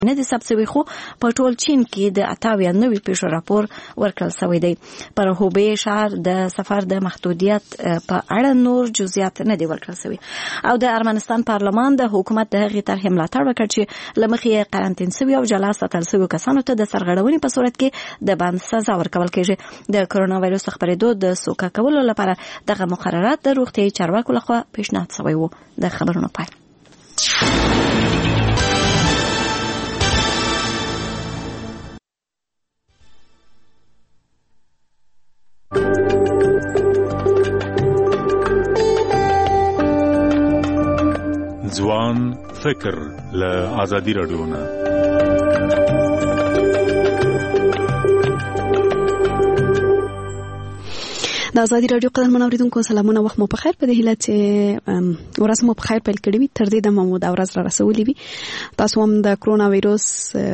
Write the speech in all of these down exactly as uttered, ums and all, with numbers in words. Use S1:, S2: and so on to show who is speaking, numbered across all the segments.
S1: نه دي ثبت شوی خو په ټول چین کې د اتاویا نوي پیښو راپور ورکړل شوی دی. پر هوبې شهر د سفر د محدودیت په اړه نور جزئیات نه دي ورکړل شوی. او د ارمنستان پارلمان د حکومت د هغې طرحې ملاتړ وکړ چې له مخې قرنطین شوي او جلا ساتل شوي کسانو ته د سرغړونې په صورت کې د بند سزا ورکول کېږي. د کرونا وایرس خپرېدو د سوکه کولو لپاره دغه مقررات د روغتیايي چارواکو لخوا پیشنهاد شوی و. د خبرونو پای.
S2: ځوان فکر له ازادي رادیو نه.
S3: د ازادي رادیو قدرمن اوریدونکو سلامونه، وخت مو په خیر. په دې هیله چې ورځ مو په خیر پیل کړې وي. تر دې دمه مو دا ورځ را رسولې وي. تاسو هم د کرونا وایروس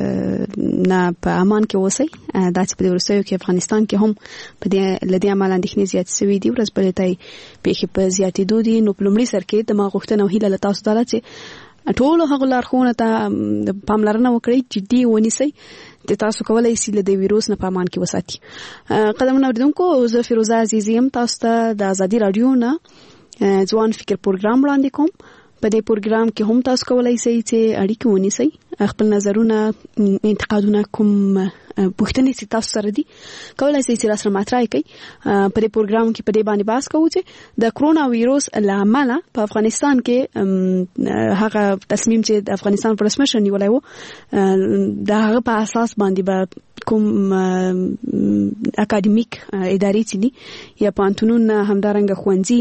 S3: نه په امان کې اوسئ. دا چې په دې وروستیو کې افغانستان کې هم په دې لدې عمل اندېښنې زیاتې شوي دي. ورځ بلې ته پیښې په زیاتېدو دي. نو په لومړي سر کې د ما غوښتنه او هیله له تاسو دا ده چې ټولو هغو لارښوونو ته پاملرنه وکړئ، جدي ونیسئ چې تاسو کولای شئ له دې ویروس نه په امان کې وساتئ. قدرمن اوریدونکو، زه فیروزه عزیزی یم. تاسو ته د ازادي رادیو نه ځوان فکر پروګرام وړاندې کوم. په دې پروګرام کې هم تاسو کولای شئ چې اړیکه ونیسئ، خپل نظرونه، انتقادونه، کوم پوښتنې چې تاسو سره دي کولای شئ چې راسره مطرح کړئ. په دې پروګرام کې په دې باندې بحث کوو چې د کرونا وایروس له امله په افغانستان کې هغه تصمیم چې د افغانستان پر رسمي نیولای وو د هغه په اساس باندې به کوم اکاډمیک ادارې چې دي یا پوهنتونونه همدارنګه ښوونځي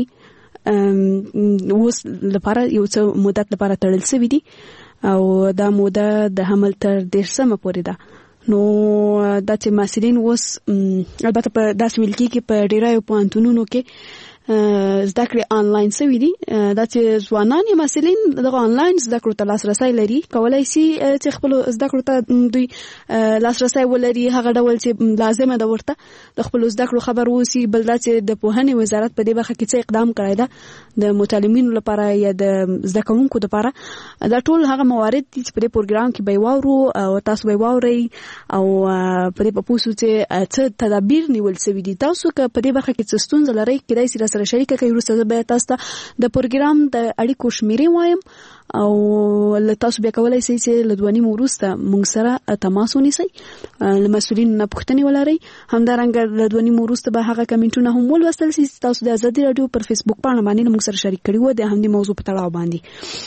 S3: اوس لپاره یو څه مدت لپاره تړل شوي دي او دا موده د حمل تر دیرشمه پورې ده. نو دا چې محصلین اوس البته په داسې ویل کېږي په ډېرو پوهنتونونو کې زده کړې آنلاین شوي دي. دا چې ځوانان یا محصلین دغه آنلاین زده کړو ته لاسرسی لري، کولای شي چې خپل زده کړو ته دوی لاسرسی ولري هغه ډول چې لازمه ده ورته د خپل زده کړو خبر ووسي. بل دا چې د پوهنې وزارت په دې برخه کې څه اقدام کړی ده د متعلمینو لپاره یا د زده کوونکو لپاره. دا ټول هغه موارد دي چې په دې پروګرام کې به واورو او تاسو به واورئ او په دې په پوسو چې څه تدابیر نیول شوي دي. تاسو که په دې برخه کې څه ستونزه لرئ کېدای شي سره شریکه کوي. وروسته به تاسو ته د پروګرام د اړیکو شمیرې وایم او له تاسو بیا کولای شئ چې له دوه نیمو وروسته موږ سره تماس ونیسئ، له مسؤلینو نه پوښتنې ولرئ. همدارنګه له دوه نیمو وروسته به هغه کمنټونه هم ولوستل شي چې تاسو د ازادي رادیو پر فیسبوک پاڼه باندې موږ سره شریک کړي وو د همدې موضوع په تړاو باندې.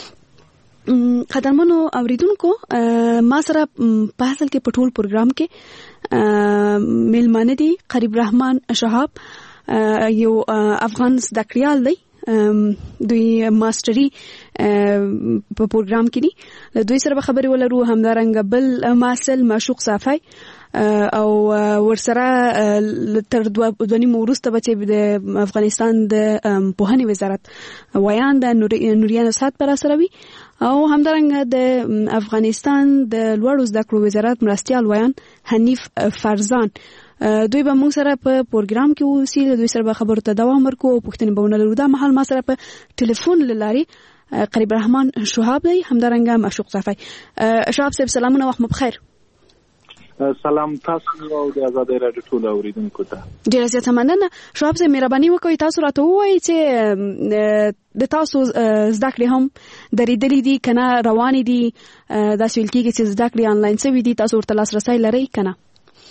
S3: قدرمنو اوریدونکو، ما سره په اصل کې په ټول پروګرام کې میلمانه دي. قریب رحمان شهاب یو افغان زده کړیال دی، دوی ماستری په پروګرام کې دي. دوی سره به خبرې ولرو. همدارنګه بل محصل معشوق صافی او ورسره تر دوه نیمو وروسته به چې د افغانستان د پوهنې وزارت ویان د نوریان سات پر سره وي او همدارنګه د افغانستان د لوړو زده کړو وزارت مرستیال ویان حنیف فرزان دوی به موږ سره په پروګرام کې اوسي. دوی سره به خبرو ته دوام ورکو او پوښتنې به ونه لرو. دا مهال ما سره په ټلیفون له لارې قریب رحمان شهاب دی، همدارنګه معشوق صافی. شهاب صاحب سلامونه، وخت مو بخیر.
S4: سلام تاسو او د ازادي رادیو ټول اوریدونکو ته
S3: ډیره زیاته مننه. شهاب صاحب مهرباني وکړئ تاسو راته ووایئ چې د تاسو زده کړې هم درېدلې دي که نه روانې دي؟ داسې ویل کېږي چې زده کړې آنلاین شوي دي، تاسو ورته لاسرسی لرئ که نه؟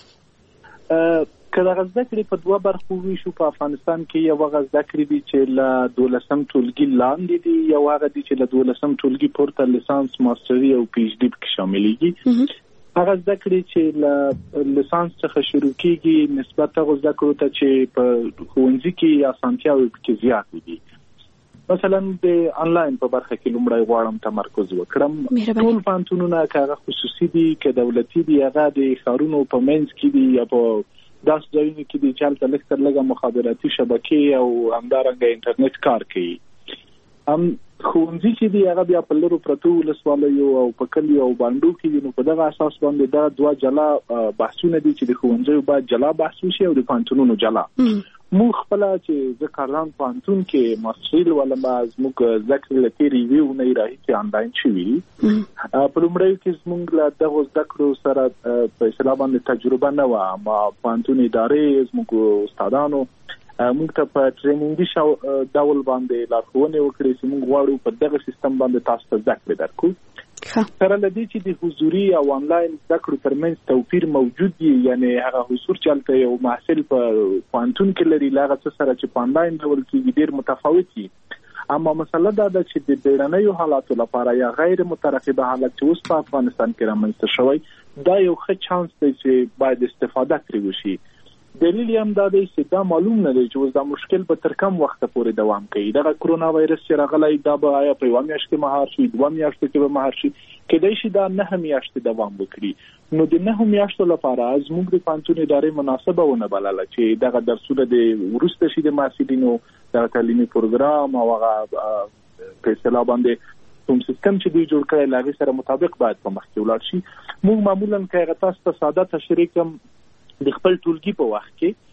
S4: که دغه زده کړې په دوه برخو ویشو، په افغانستان کې یو هغه زده کړې دي چې له دولسم ټولګي لاندې دي، یو هغه دي چې له دولسم ټولګي پورته لیسانس، ماستري او پی ایچ ډي پکې شاملېږي. هغه زده کړې چې له لیسانس څخه شروع کېږي نسبت هغو زده کړو ته چې په ښوونځي کې اسانتیاوې پکې زیاتې دي. مثلا د آنلاین په برخه کې لومړی غواړم تمرکز وکړم. ټول پوهنتونونه که هغه خصوصي دي که دولتي دي، هغه د ښارونو په منځ کې دي یا په داسې ځایونو کې دي چې هلته لږ تر لږه مخابراتي شبکې او همدارنګه انټرنیټ کار کوي. هم ښوونځي چې دي هغه بیا په لرو پرتو ولسوالیو او په کلیو او بانډو کې دي. نو په دغه اساس باندې دا دوه جلا بحثونه دي چې د ښوونځیو باید جلا بحث وشي او د پوهنتونونو جلا. مو خپل چې د کارلان پانتون کې ماستریل ولما زموږ ذکر لته ریویو نه راځي چې آنلاین شوی په لومړی کې زموږ له دغه ذکر سره په اسلام باندې تجربه نه و ما پانتون ادارې زموږ استادانو موږ ته په ټریننګي شو ډول باندې لارښوونه وکړي چې موږ غواړو په دغه سیستم باندې تاسو ته ذکر درکو سره لدی چې د حضوري او آنلاین ذکر ترمنځ توپیر موجود دی یعنی هغه حضور چلته یو محصل په پانتون کې لري لاغه سره چې په آنلاین ډول کې ډیر متفاوت دي اما مسله دا ده چې د بیرنیو حالاتو لپاره یا غیر مترقبه حالت چې اوس په افغانستان کې رامنځته شوی دا یو ښه چانس دی چې باید استفاده کړی وشي دلیل هم دا دی چې دا معلوم نه دی چې اوس دا مشکل به تر کم وخت پورې دوام کوي دغه کرونا وایرس چې راغلی دا به آیا په یوه میاشت کې مهار شي دوه میاشتو کې به مهار شي کېدای شي دا نهه میاشتې دوام وکړي نو د نهه میاشتو لپاره زموږ د پانتون ادارې مناسبه ونه بلله چې دغه درسونه د وروسته شي د محصلینو دغه تعلیمي پروګرام او هغه په اصطلاح باندې کوم سیستم چې دوی جوړ کړی لاغي سره مطابق باید په مخ کې ولاړ شي موږ معمولا که تاسو ته ساده تشریح کوم د خپل ټولګي په وخت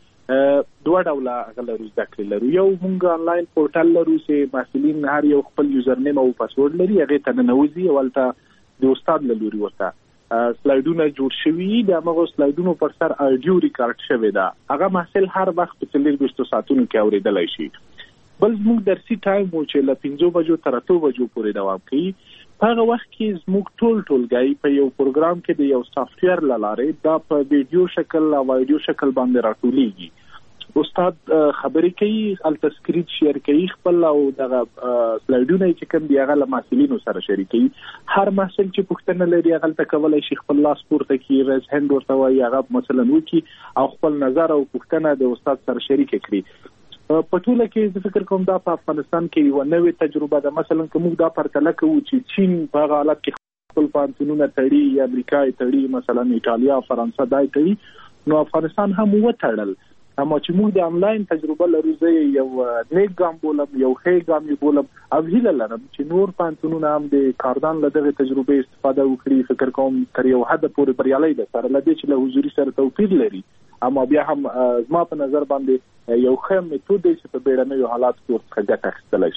S4: کې دوه ډوله غلرو ذکر لرو یو موږ آنلاین پورټال لرو چې محصلین هر یو خپل یوزر نیم او پاسورډ لري هغه ته ننوځي ولته د استاد له لوري ورته سلایډونه جوړ شوي د هغه سلایډونو پر سر اډیو ریکارډ شوی دا هغه محصل هر وخت په څلور ساعتونو کې اوریدلای شي بل موږ درسي ټایم مو چې له پنځو بجو تر اتو بجو پورې دوام کوي په هغه وخت کې زموږ ټول ټولګي په یو پروګرام کې د یو سافټویر لاره دا په ویډیو شکل او وایډیو شکل باندې راټولیږي استاد خبرې کوي الته سکرین شیر کوي خپل او دغه سلایډونه چې کوم دی هغه له محصلینو سره شریکي هر محصل چې پوښتنه لري هغه ته کولای شي خپل لاس پورته کړي ریز هند ورته وایي هغه مثلا وکي او خپل نظر او پوښتنه د استاد سره شریک کړي په ټوله کې زه فکر کوم دا په افغانستان کې یو نوې تجربه ده مثلا کوم دا پرتله کوي چې چین په حالت کې خپل پانتونونه تړي یا امریکا تړي مثلا ایتالیا فرانسه دای تړي نو افغانستان هم وټړل اما چې موږ د آنلاین تجربه لرو زه یو نیک ګام بولم یو ښه ګام بولم او هیله لرم چې نور پانتونونه هم د کاردان له دغه تجربه استفاده وکړي فکر کوم تر یو حد پورې بریالي ده سره لدی چې له حضوري سره توپیر لري اما بیا هم زما په نظر باندې یو ښه میتود دی چې په بیړنیو حالاتو کې ورڅخه ګټه اخیستلی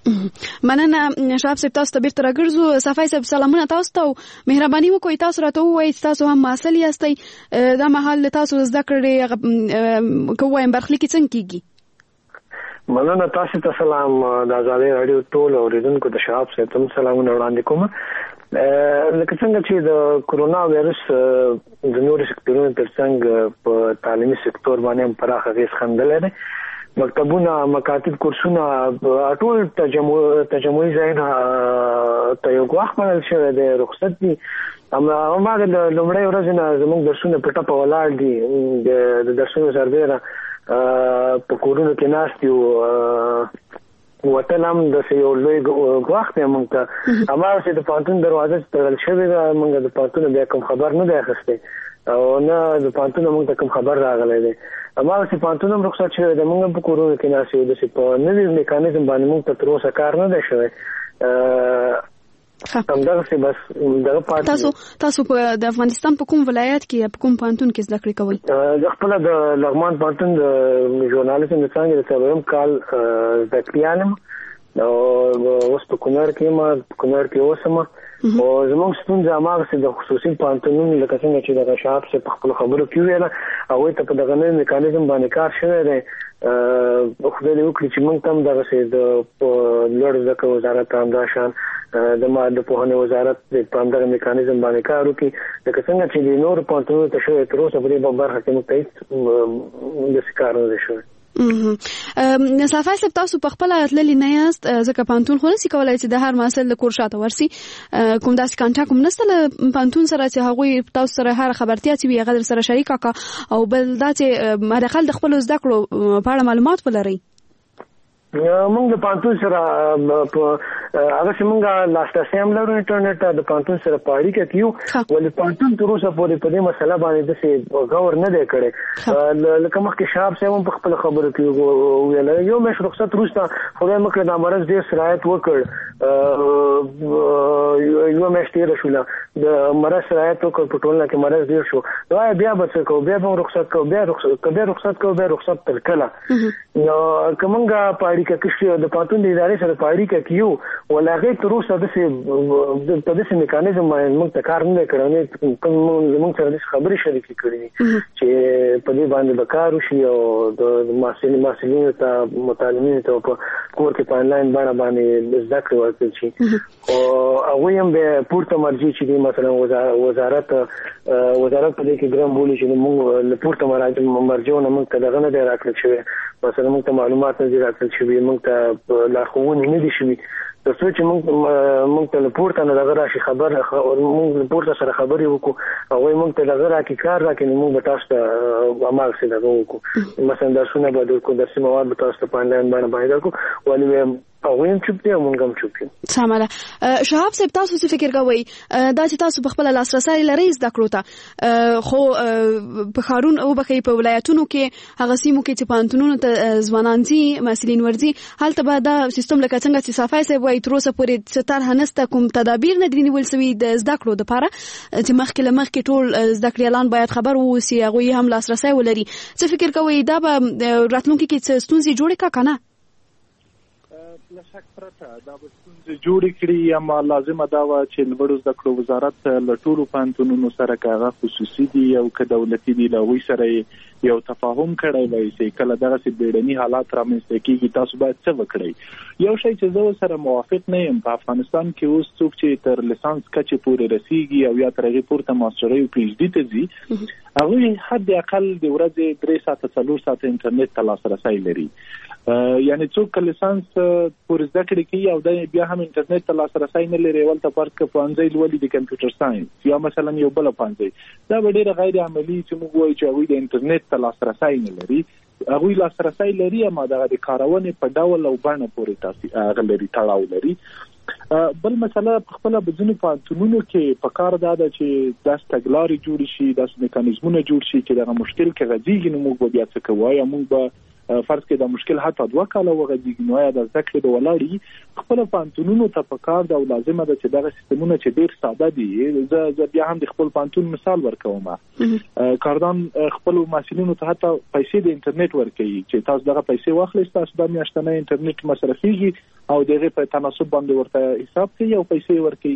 S4: شي
S3: مننه شهاب صاحب تاسو ته بیرته راګرځو صفای صاحب سلامونه تاسو ته مهرباني وکړئ تاسو راته ووایئ چې تاسو هم محصل یاستئ دا مهال تاسو زده کړې کوم برخلیک څنګه کیږي
S5: مننه تاسو ته سلام د آزادۍ رادیو ټول اوریدونکو د شهاب صاحب ته سلامونه وړاندې کوم لکه څنګه چې د کرونا وایرس د نورو سکتورونو ترڅنګ په تعلیمي سکتور باندې هم پراخ اغیز ښندلی دی مکتبونه مکاتب کورسونه ټول تجمعي ځایونه ته یو ګواښ منل شوی دی رخصت دي هماغه د لومړۍ ورځې نه زموږ درسونه په ټپه ولاړ دي د درسونو سربیره په کورونو کې ناست یو وطن هم د یو لوی ګواښ دی موږ ته هماغه چې د پانتون دروازه تړل شوې ده موږ د پانتون بیا کوم خبر نه دی اخیستی او نه د پانتون موږ ته کوم خبر راغلی دی هماغه چې پانتون هم رخصت شوی دی موږ هم په کورونو کې ناست یو داسې په نوي میکانیزم باندې موږ ته تر اوسه کار نه دی شوی همدغسې بس دغه پاتې
S3: تاسو تاسو په د افغانستان په کوم ولایت کې په کوم پوهنتون کې زده کړې کوئ
S5: زه خپله د لغمان پوهنتون د ژورنالیزم د څانګې د څلورم کال زده کړیال یم او اوس په کونړ کې یم په کونړ کې اوسم او زموږ ستونزه هماغسې د خصوصي پوهنتونونو لکه څنګه چې دغه شهاب صاحب په خپلو خبرو کې وویله هغوی ته په دغه نوي میکانیزم باندې کار شوی دی خدای دې وکړي چې موږ ته هم دغسې د لوړ زده کړو وزارت ته همدا شان د ما د پوهنې وزارت په همدغه میکانیزم باندې کار وکړي لکه څنګه چې د نورو پوهنتونونو ته شوی تر اوسه په دې برخه کې موږ ته هېڅ داسې کار نه دی شوی
S3: صفای صاحب تاسو په خپل تللی نه یاست ځکه پانتون خو نسي کولای چې د هر محصل د کور شاته ورسي کوم داسې کانټاکټ کوم نشته له پانتون سره چې هغوی تاسو سره هر خبرتیا چې وي هغه در سره شریک کړه او بل دا چې مداخل د خپل زده کړو په اړه معلومات ولرئ
S5: موږ د پانتون سره هغه چې موږ لاسرسي هم لرو انټرنیټ د پانتون سره په اړیکه کې یو ولې پانتون تر اوسه پورې په دې مسله باندې د څه غور نه دی کړی لکه مخکې شاب صاحب په خپل خبرو کې ویل یو مې رخصت روسته خدای مکه د مرز ډیر سرایت وکړ یو مې ستیر شو د مرز سرایت وکړ په ټولنه کې مرز ډیر شو دا بیا به څه کو بیا به رخصت کو بیا رخصت کو بیا رخصت کو بیا رخصت تر کله نو کومه په اړیکه کې د پاتون د ادارې سره په اړیکه کې یو ولغه تر اوسه د څه په دې میکانیزم باندې موږ ته کار نه کړو کوم موږ سره د خبرې شریکې کړې چې په دې باندې وکړو شي او د ماسلین ماسلین ته متعلمین ته په کور کې په انلاین باندې باندې ذکر ورکړي شي او هغه هم به پورته مرجع چې مثلا وزارت وزارت په دې کې ګرام بولی چې موږ له پورته مرجع نه موږ ته دغه نه دی راکړل شوی مثلا موږ ته معلومات نه دي راکړل شوی موږ ته لارښوونې نه دي شوی د څه چې موږ موږ ته پورته نه دغه راشي خبر موږ پورته سره خبرې وکړو او موږ ته دغه راکې کار راکې موږ به تاسو ته عمل سره دغه وکړو مثلا درسونه به د درسي مواد به تاسو ته په انلاین باندې باندې درکو ولې او ویم چوپ دی مونږ هم چوپ یو
S3: سماله شهاب صاحب تاسو څه فکر کوئ دا چې تاسو په خپل لاسرسي لرئ زده کړو ته خو په خارون او بخې په ولایتونو کې هغه سیمو کې چې پانتونونو ته ځوانان دي مسلین ورزي هلته به دا سیستم لکه څنګه چې صفای صاحب وایي تر اوسه پورې ستر هنسته کوم تدابیر نه دي نیول شوي د زده کړو لپاره چې مخکې له مخکې ټول زده کړیالان باید خبر ووسي هغوی هم لاسرسي ولري څه فکر کوئ دا به راتلونکي کې څه ستونزې جوړې کا کنه
S4: له شک پرته دا به ستونزې جوړې کړي اما لازمه دا وه چې لوړو زده کړو وزارت له ټولو پوهنتونونو سره که هغه خصوصي دي او که دولتي دي له هغوی سره یو تفاهم کړی وای چې کله دغسې بیړني حالات رامنځته کېږي تاسو باید څه وکړئ یو شی چې زه سره موافق نه یم په افغانستان کې اوس څوک چې تر لیسانس کچې پورې رسیږي او یا تر هغې پورته ماسټرۍ او پي ایچ ډي ته ځي هغوی حد اقل د ورځې درې ساعته څلور ساعته انټرنیټ ته لاسرسی لري یعنی څوک لیسانس پورې زده کړې کوي او دا بیا هم انټرنیټ ته لاسرسی نه لري ولته فرض که پوهنځی لولي د کمپیوټر ساینس یا مثلا یو بله پوهنځی دا به ډېره غیر عملي چې موږ وایو چې هغوی د انټرنیټ ته لاسرسی نه لري هغوی لاسرسی لري اما دغه د کارونې په ډول او بڼه پورې هغه لري تړاو لري بل مسله په خپله په ځینو پوهنتونونو کې په کار دا ده چې داسې تګلارې جوړې شي داسې میکانیزمونه جوړ شي چې دغه مشکل که غځېږي نو موږ به بیا څه کوو یا موږ به فرض کې دا مشکل حتی دوه کاله وغځېږي نو آیا د زده کړې د ولاړې خپله پوهنتونونو ته په کار ده او لازمه ده چې دغه سیستمونه چې ډېر ساده دي زه زه بیا هم د خپل پوهنتون مثال ورکوم کاردان خپلو محصلینو ته حتی پیسې د انټرنیټ ورکوي چې تاسو دغه پیسې واخلئ ستاسو دا میاشتنی انټرنیټ مصرفېږي او د هغې په تناسب باندې ورته حساب کوي او پیسې ورکوي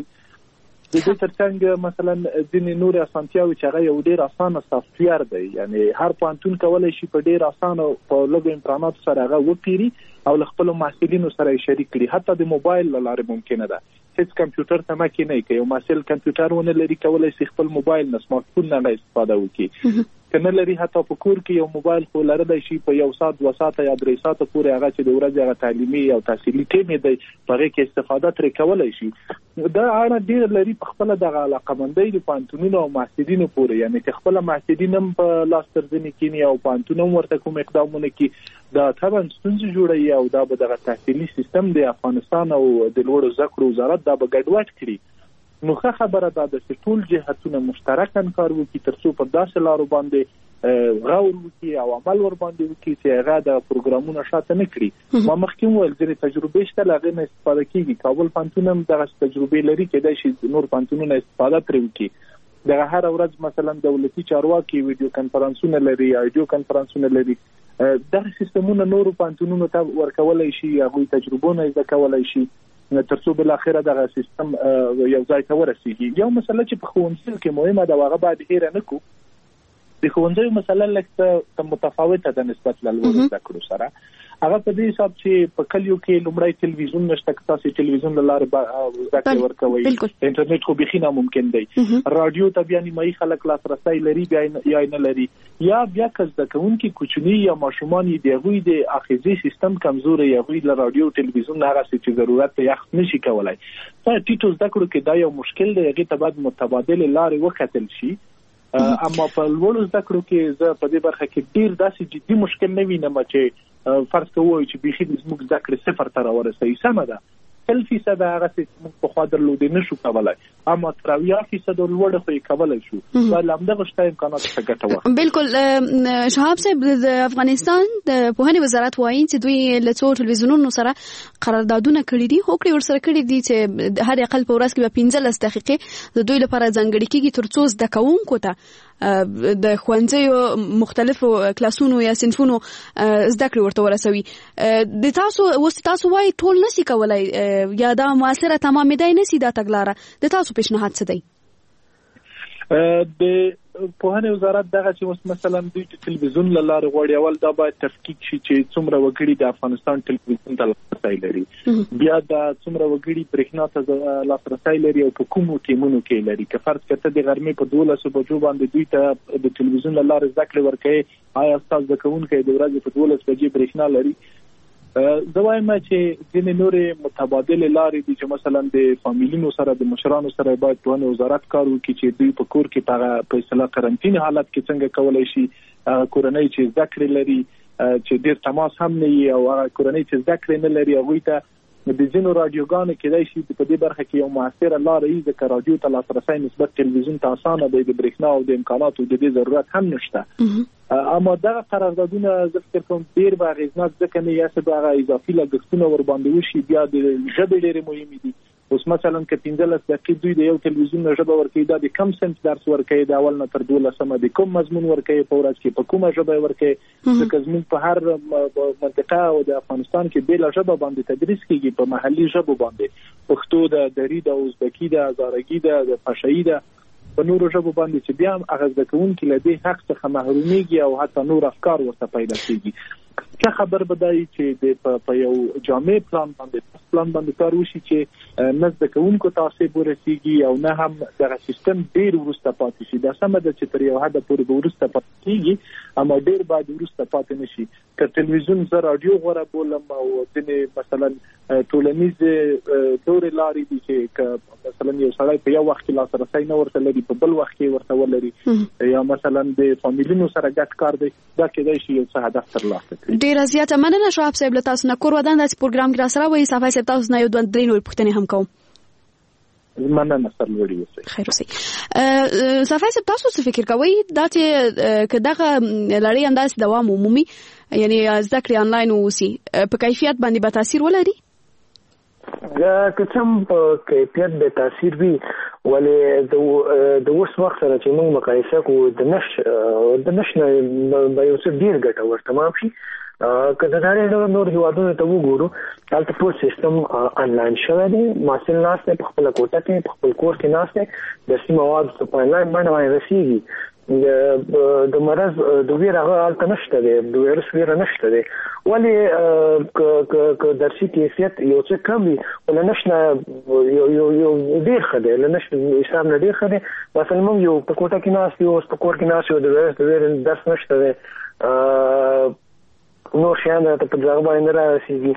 S4: د دې ترڅنګ مثلا ځینې نورې اسانتیاوې چې هغه یو ډېر اسانه سافټویر دی یعنی هر پوهنتون کولی شي په ډېر اسانه په لږو امکاناتو سره هغه وپیري او له خپلو محصلینو سره یې شریک کړي حتی د موبایل له لارې ممکنه ده هیڅ کمپیوټر ته مه کښېنئ که یو محصل کمپیوټر ونه لري کولی شي خپل موبایل نه سمارټ فون نه استفاده وکړي که نه لري حتی په کور کې یو موبایل خو لرلی شي په یو ساعت دوه ساعته یا درې ساعته پورې هغه چې د ورځې هغه تعلیمي او تحصیلي ټیم یې دی په هغې کې استفاده ترې کولی شي دا اړه ډېر لري په خپله دغه علاقهمندۍ د پوهنتونونو او محصلینو پورې یعنې که خپله محصلین هم په لاس تر ځینې کښېني او پوهنتون هم ورته کوم اقدامونه کړي دا طبعا ستونزې جوړوي او دا به دغه تحصیلي سیستم د افغانستان او د لوړو زده کړو وزارت دا به ګډوډ کړي نو ښه خبره ده چې ټول جهتونه مشترکاً کار وکړي تر څو په داسې لارو باندې غور وکړي او عمل ور باندې وکړي چې هغه د پروګرامونو شاته نه کړي ما مخکې وویل ځینې تجربې شته له هغې نه استفاده کېږي کابل پوهنتون هم دغسې تجربې لري کېدای شي نور پوهنتونونه استفاده ترې وکړي دغه هره ورځ مثلا دولتي چارواکي ویډیو کنفرانسونه لري ایډیو کنفرانسونه لري دغه سیستمونه نورو پوهنتونونو ته ورکولی شي هغوی تجربونه زده کولی شي تر څو بالاخره دغه سیستم یو ځای ته ورسېږي یو مسله چې په ښوونځیو کې مهمه ده هغه باید هېره نه کړو د ښوونځیو مسله لږ متفاوته ده نسبت له لوړو زده کړو سره هغه په دې حساب چې په کلیو کې لومړی تلویزیون نشته که تاسې تلویزیون له لارې زده کړې ورکوئ انټرنیټ خو بیخي ناممکن دی راډیو ته بیا نیمایي خلک لاسرسی لري بیا یې نه لري یا بیا که زده کوونکي کوچني یا ماشومان یې د هغوی د حافظې سیستم کمزوری هغوی له راډیو تلویزیون نه هغسې چې ضرورت ته یې نه شي کولی په ټیټو زده کړو کې دا یو مشکل دی هغې ته باید متبادلې لارې وکتل شي اما په لوړو زده کړو کې زه په دې برخه کې ډېر داسې جدي مشکل نه وینم چې فرض کوو چې بيخي زموږ ذکر صفر ته راورسي سمه ده سل فیصد هغه څه په خوا درلودې نشو کولای اما تر اویا فیصد لوړ خو یې کولای شو دا لامده غشته امکانات څخه ګټه واخلي.
S3: بالکل شهاب صاحب د افغانستان د پوهنې وزارت وایي چې دوی له څو ټلویزیونونو سره قراردادونه کړي دي هوکړې ورسره کړي دي چې هر اقل په ورځ کې به پنځلس دقیقې د دوی لپاره ځانګړي کیږي تر څو زده کوونکو ته د ښوونځیو مختلفو کلاسونو یا صنفونو زده کړې ورته ورسوي. د تاسو اوس تاسو وایي ټول نشي کولای یا دا موثره تمامېدای نشي دا تګلاره د تاسو پیشنهاد څه دی؟
S4: د پوهنې وزارت دغه چې مثلا دوی ټلویزیون له لارې غواړي اول دا باید تفکیک شي چې څومره وګړي د افغانستان ټلویزیون ته لاسرسی لري بیا دا څومره وګړي برېښنا ته لاسرسی لري او په کومو ټیمونو کې لري که فرض کړه د غرمې په دولسو بجو باندې دوی ته د ټلویزیون له لارې زده کړې ورکوي آیا ستاسو زده کوونکی د ورځې په دولس بجې برېښنا لري؟ زه وایم چې ځینې نورې متبادلې لارې دي چې مثلا د فامیلونو سره د مشرانو سره باید پوهنې وزارت کار وکړي چې دوی په کور کې په په اصطلاح قرنطین حالت کې څنګه کولای شي کورنۍ چې زده کړې لري چې ډېر تماس هم نه وي او هغه کورنۍ چې زده کړې نه لري هغوی ته د ځینو رادیوګانو کېدای شي په دې برخه کې یو موثره لاره وي ځکه رادیو ته لاسرسی نسبت تلویزیون ته اسانه دی د برېښنا او د امکاناتو د دې ضرورت هم نشته اما دغه قراردادونه زه فکر کوم ډېر به اغېزناک ځکه نه یا څه به هغه اضافي لګښتونه ورباندې وشي بیا د ژبې ډېرې مهمې دي اوس مثلا که پنځلس دقیقې دوی د یو تلویزیون نه ژبه ورکوي دا د کم سنت درس ورکوي د اول نه تر دولسمه د کوم مضمون ورکوي په ورځ کې په کومه ژبه ورکوي ځکه زموږ په هر منطقه او د افغانستان کې بېله ژبه باندې تدریس کېږي په محلي ژبو باندې پښتو ده دري ده ازبکي ده هزارګي ده د پشهیي ده په نورو ژبو باندې چې بیا هم هغه زده کوونکي له دې حق څخه محرومیږي او حتی نور افکار ورته پیدا کېږي. که خبر بدای چې د په یو جامع پلان باندې پلان باندې کار وشي چې نه زده کوونکو ته ورسیږي او نه هم دغه سیستم ډېر وروسته پاتې شي دا سمه ده چې تر یو حده پورې به وروسته پاتې کېږي اما ډېر باید وروسته پاتې نه شي. که تلویزیون زه راډیو غوره بولم او ځینې مثلا ټولنیزې نورې لارې دي چې مثلا یو سړی په یو وخت کې لاسرسی نه ورته لري په بل وخت کې ورته ولري یا مثلا د فامیلونو سره ګډ کار دی دا کېدای شي یو څه هدف ترلاسه کړي.
S3: ډېره زیاته مننه شهاب صاحب له تاسو نه کور ودان داسې پروګرام کې راسره وایي صفای صاحب تاسو نه یو دوه درې نورې پوښتنې هم کوم.
S4: مننه سرلوړي اوسئ.
S3: خیر اوسئ. صفای صاحب تاسو څه فکر کوئ دا چې که دغه لړۍ همداسې دوام ومومي یعنی زده کړې آنلاین واوسي په کیفیت باندې به تاثیر ولري؟
S5: که څه هم په کیفیت به تاثیر وي ولې د اوس وخت سره چې موږ مقایسه کوو د نش د نش نه به یو څه ډېر ګټور تمام شي. که د نړۍ نور هېوادونو ته وګورو هلته ټول سیستم آنلاین شوی دی محصل ناست دی په خپله کوټه کې په خپل کور کې ناست دی درسي مواد په آنلاین باندې باندې رسېږي د مرض د ویر هغه هلته نشته دی د ویروس ویره نشته دی ولې که درسي کیفیت یو څه کم وي خو له نش نه یو ډېر ښه دی له نش حساب نه ډېر ښه دی مثلا موږ یو په کوټه کې ناست یو اوس په کور کې ناست یو د ویروس د ویرې درس نشته دی نور شیان ته په دغه باندې نه رارسېږي.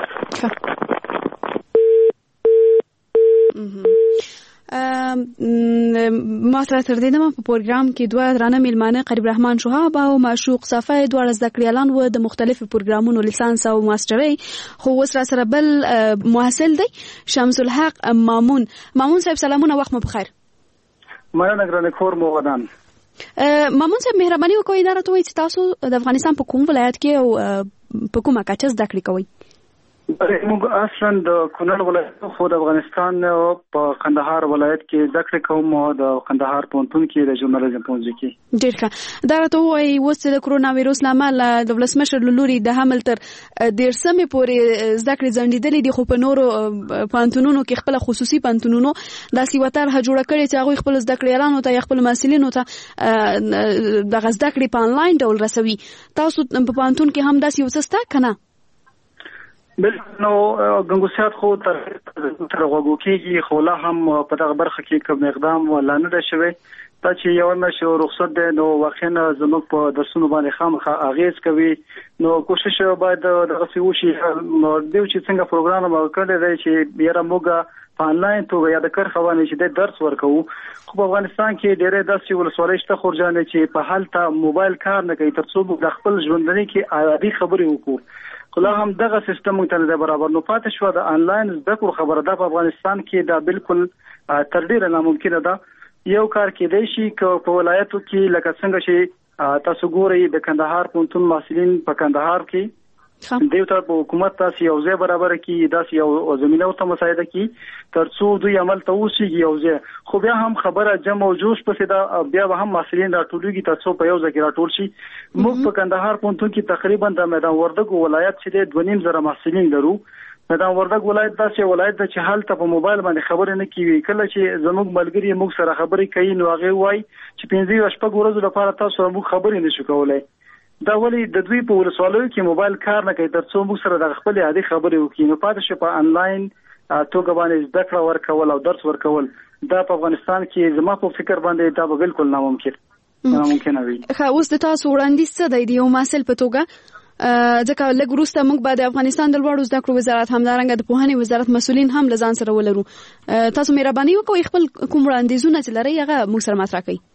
S3: ما سره تر دې دمه په پروګرام کې دوه درانه میلمانه قریب رحمان شهاب او معشوق صفای دواړه زده کړیالان و د مختلفو پروګرامونو لیسانس او ماسترۍ خو اوس را سره بل محصل دی شمس الحق مامون. مامون صاحب سلامونه وخت مو بخیر.
S6: مننه ګرانه کور مو ودان.
S3: مامون صاحب مهرباني وکړئ دا راته وایئ چې تاسو د افغانستان په کوم ولایت کې او په کومه کچه زده کړې کوئ؟
S6: موږ اصلا د کونړ ولایت خو د افغانستان په قندهار ولایت کې زده کړې کوم او د قندهار پوهنتون کې د ژورنالیزم پوهنځي کې.
S3: ډېر ښه. دا راته ووایئ اوس د کرونا ویروس له امله د ولسمشر له لوري د حمل تر دېرشمې پورې زده کړې ځنډېدلې دي خو په نورو پوهنتونونو کې خپله خصوصي پوهنتونونو داسې یوه طرحه جوړه کړې چې هغوی خپلو زده کړیالانو ته یا خپلو محصلینو ته دغه زده کړې په آنلاین ډول رسوي. تاسو په پوهنتون کې هم داسې یو څه شته که نه؟
S6: بالکل نو ګنګوسیات خو تر تر غوږو کېږي خو لا هم په دغه برخه کې کوم اقدام لا نه دی شوی دا چې یو میاشت رخصت دی نو واقعا زموږ په درسونو باندې خامخا اغیز کوي نو کوشش باید دغسې وشي دیو چې څنګه پروګرام کړی دی چې یاره موږ په آنلاین توګه یا د کرښه باندې چې د درس ورکوو خو په افغانستان کې ډېرې داسې ولسوالۍ شته خورجانې چې په هلته موبایل کار نه کوي تر څو موږ د خپل ژونداني کې عادي خبرې وکړو خو هم دغه سیستم ته نه برابر نو پاتې شو د انلاین زده کړو خبره ده په افغانستان کې دا بالکل تر ډیره ناممکنه ده. یو کار کېدای شي چې په ولایتو کې لکه څنګه چې تاسو ګورئ د کندهار پوهنتون محصلین په کندهار کې دیو ته په حکومت تاسو یو ځای برابر کی داسې یو زمينه او ته مساعده کی ترڅو دوی عمل ته وشي یو ځای. خو بیا هم خبره جمع او جوش پسې دا بیا هم مسلین راټولېږي ترڅو په یو ځای کې راټول شي. موږ په کندهار پوهنتون کې تقریبا د میدان وردګو ولایت چې د دوه نیم زره محصلین لرو. میدان وردګ ولایت داسې ولایت ده چې حالت په موبایل باندې خبرې نه کوي. کله چې زموږ ملګری موږ سره خبرې کوي نو هغه وایي چې پنځه شپږ ورځې لپاره تاسو موږ خبرې نشو کولای. دا ولی د دوی په ولسوالیو کې موبایل کار نه کوي ترڅو موږ سره د خپل عادي خبرې وکړو. نو پاتې شو په انلاین توګه باندې زده کړه ورکول او درس ورکول دا په افغانستان کې زما په فکر باندې دا بالکل ناممکن ناممکن وي.
S3: خو اوس د تاسو وړاندیز څه دی د یو مسل په توګه ځکه لږ وروسته موږ به د افغانستان د لوړو زده کړو وزارت همدارنګه د پوهنې وزارت مسؤلین هم لزان سره ولرو. تاسو مهرباني وکړئ خپل کوم وړاندیزونه چې لري هغه موږ سره مطرح کړئ.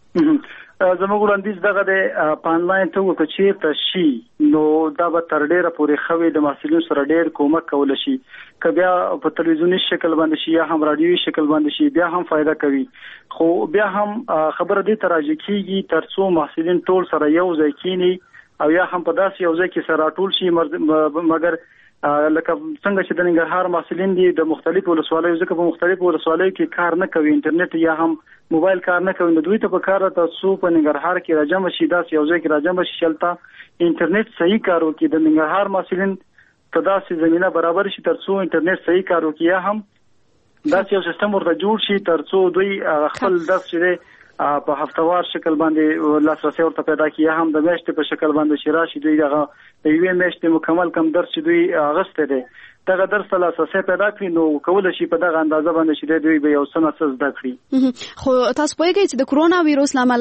S6: زموږ وړاندیز دغه د په انلاین توګه که چیرته شي نو دا به تر ډیره پورې خوي د محصلینو سره ډیر کومک کول شي. که بیا په تلویزیونی شکل باندې شي یا هم رادیوي شکل باندې شي بیا هم فائدہ کوي. خو بیا هم خبره دې تراجع کیږي ترڅو محصلین ټول سره یو ځای کینی او یا هم په داسې یو ځای کې سره ټول شي. مګر لکه څنګه چې د ننګرهار محصلین دي د مختلفو ولسوالیو ځکه په مختلفو ولسوالیو کې کار نه کوي انټرنیټ یا هم موبایل کار نه کوي نو دوی ته په کار تاسو په ننګرهار کې راجم شي داسې یو ځای کې راجم شي چلتا انټرنیټ صحیح کار وکړي. د ننګرهار محصلین ته داسې زمينه برابر شي ترڅو انټرنیټ صحیح کار وکړي یا هم داسې یو سیستم ورته جوړ شي ترڅو دوی خپل درس چې په هفتوار شکل باندې لاسرسي ورته پیدا کیه هم د میاشتې په شکل باندې چې راشي دوی دغه د یوې میاشتې مکمل کم درس چې دوی اغسته دي دغه درس لاسرسي پیدا کړي نو کول شي په دغه اندازه باندې چې دوی به یو سنه څه زده کړي.
S3: خو تاسو پوهیږئ چې د کرونا وایروس لامل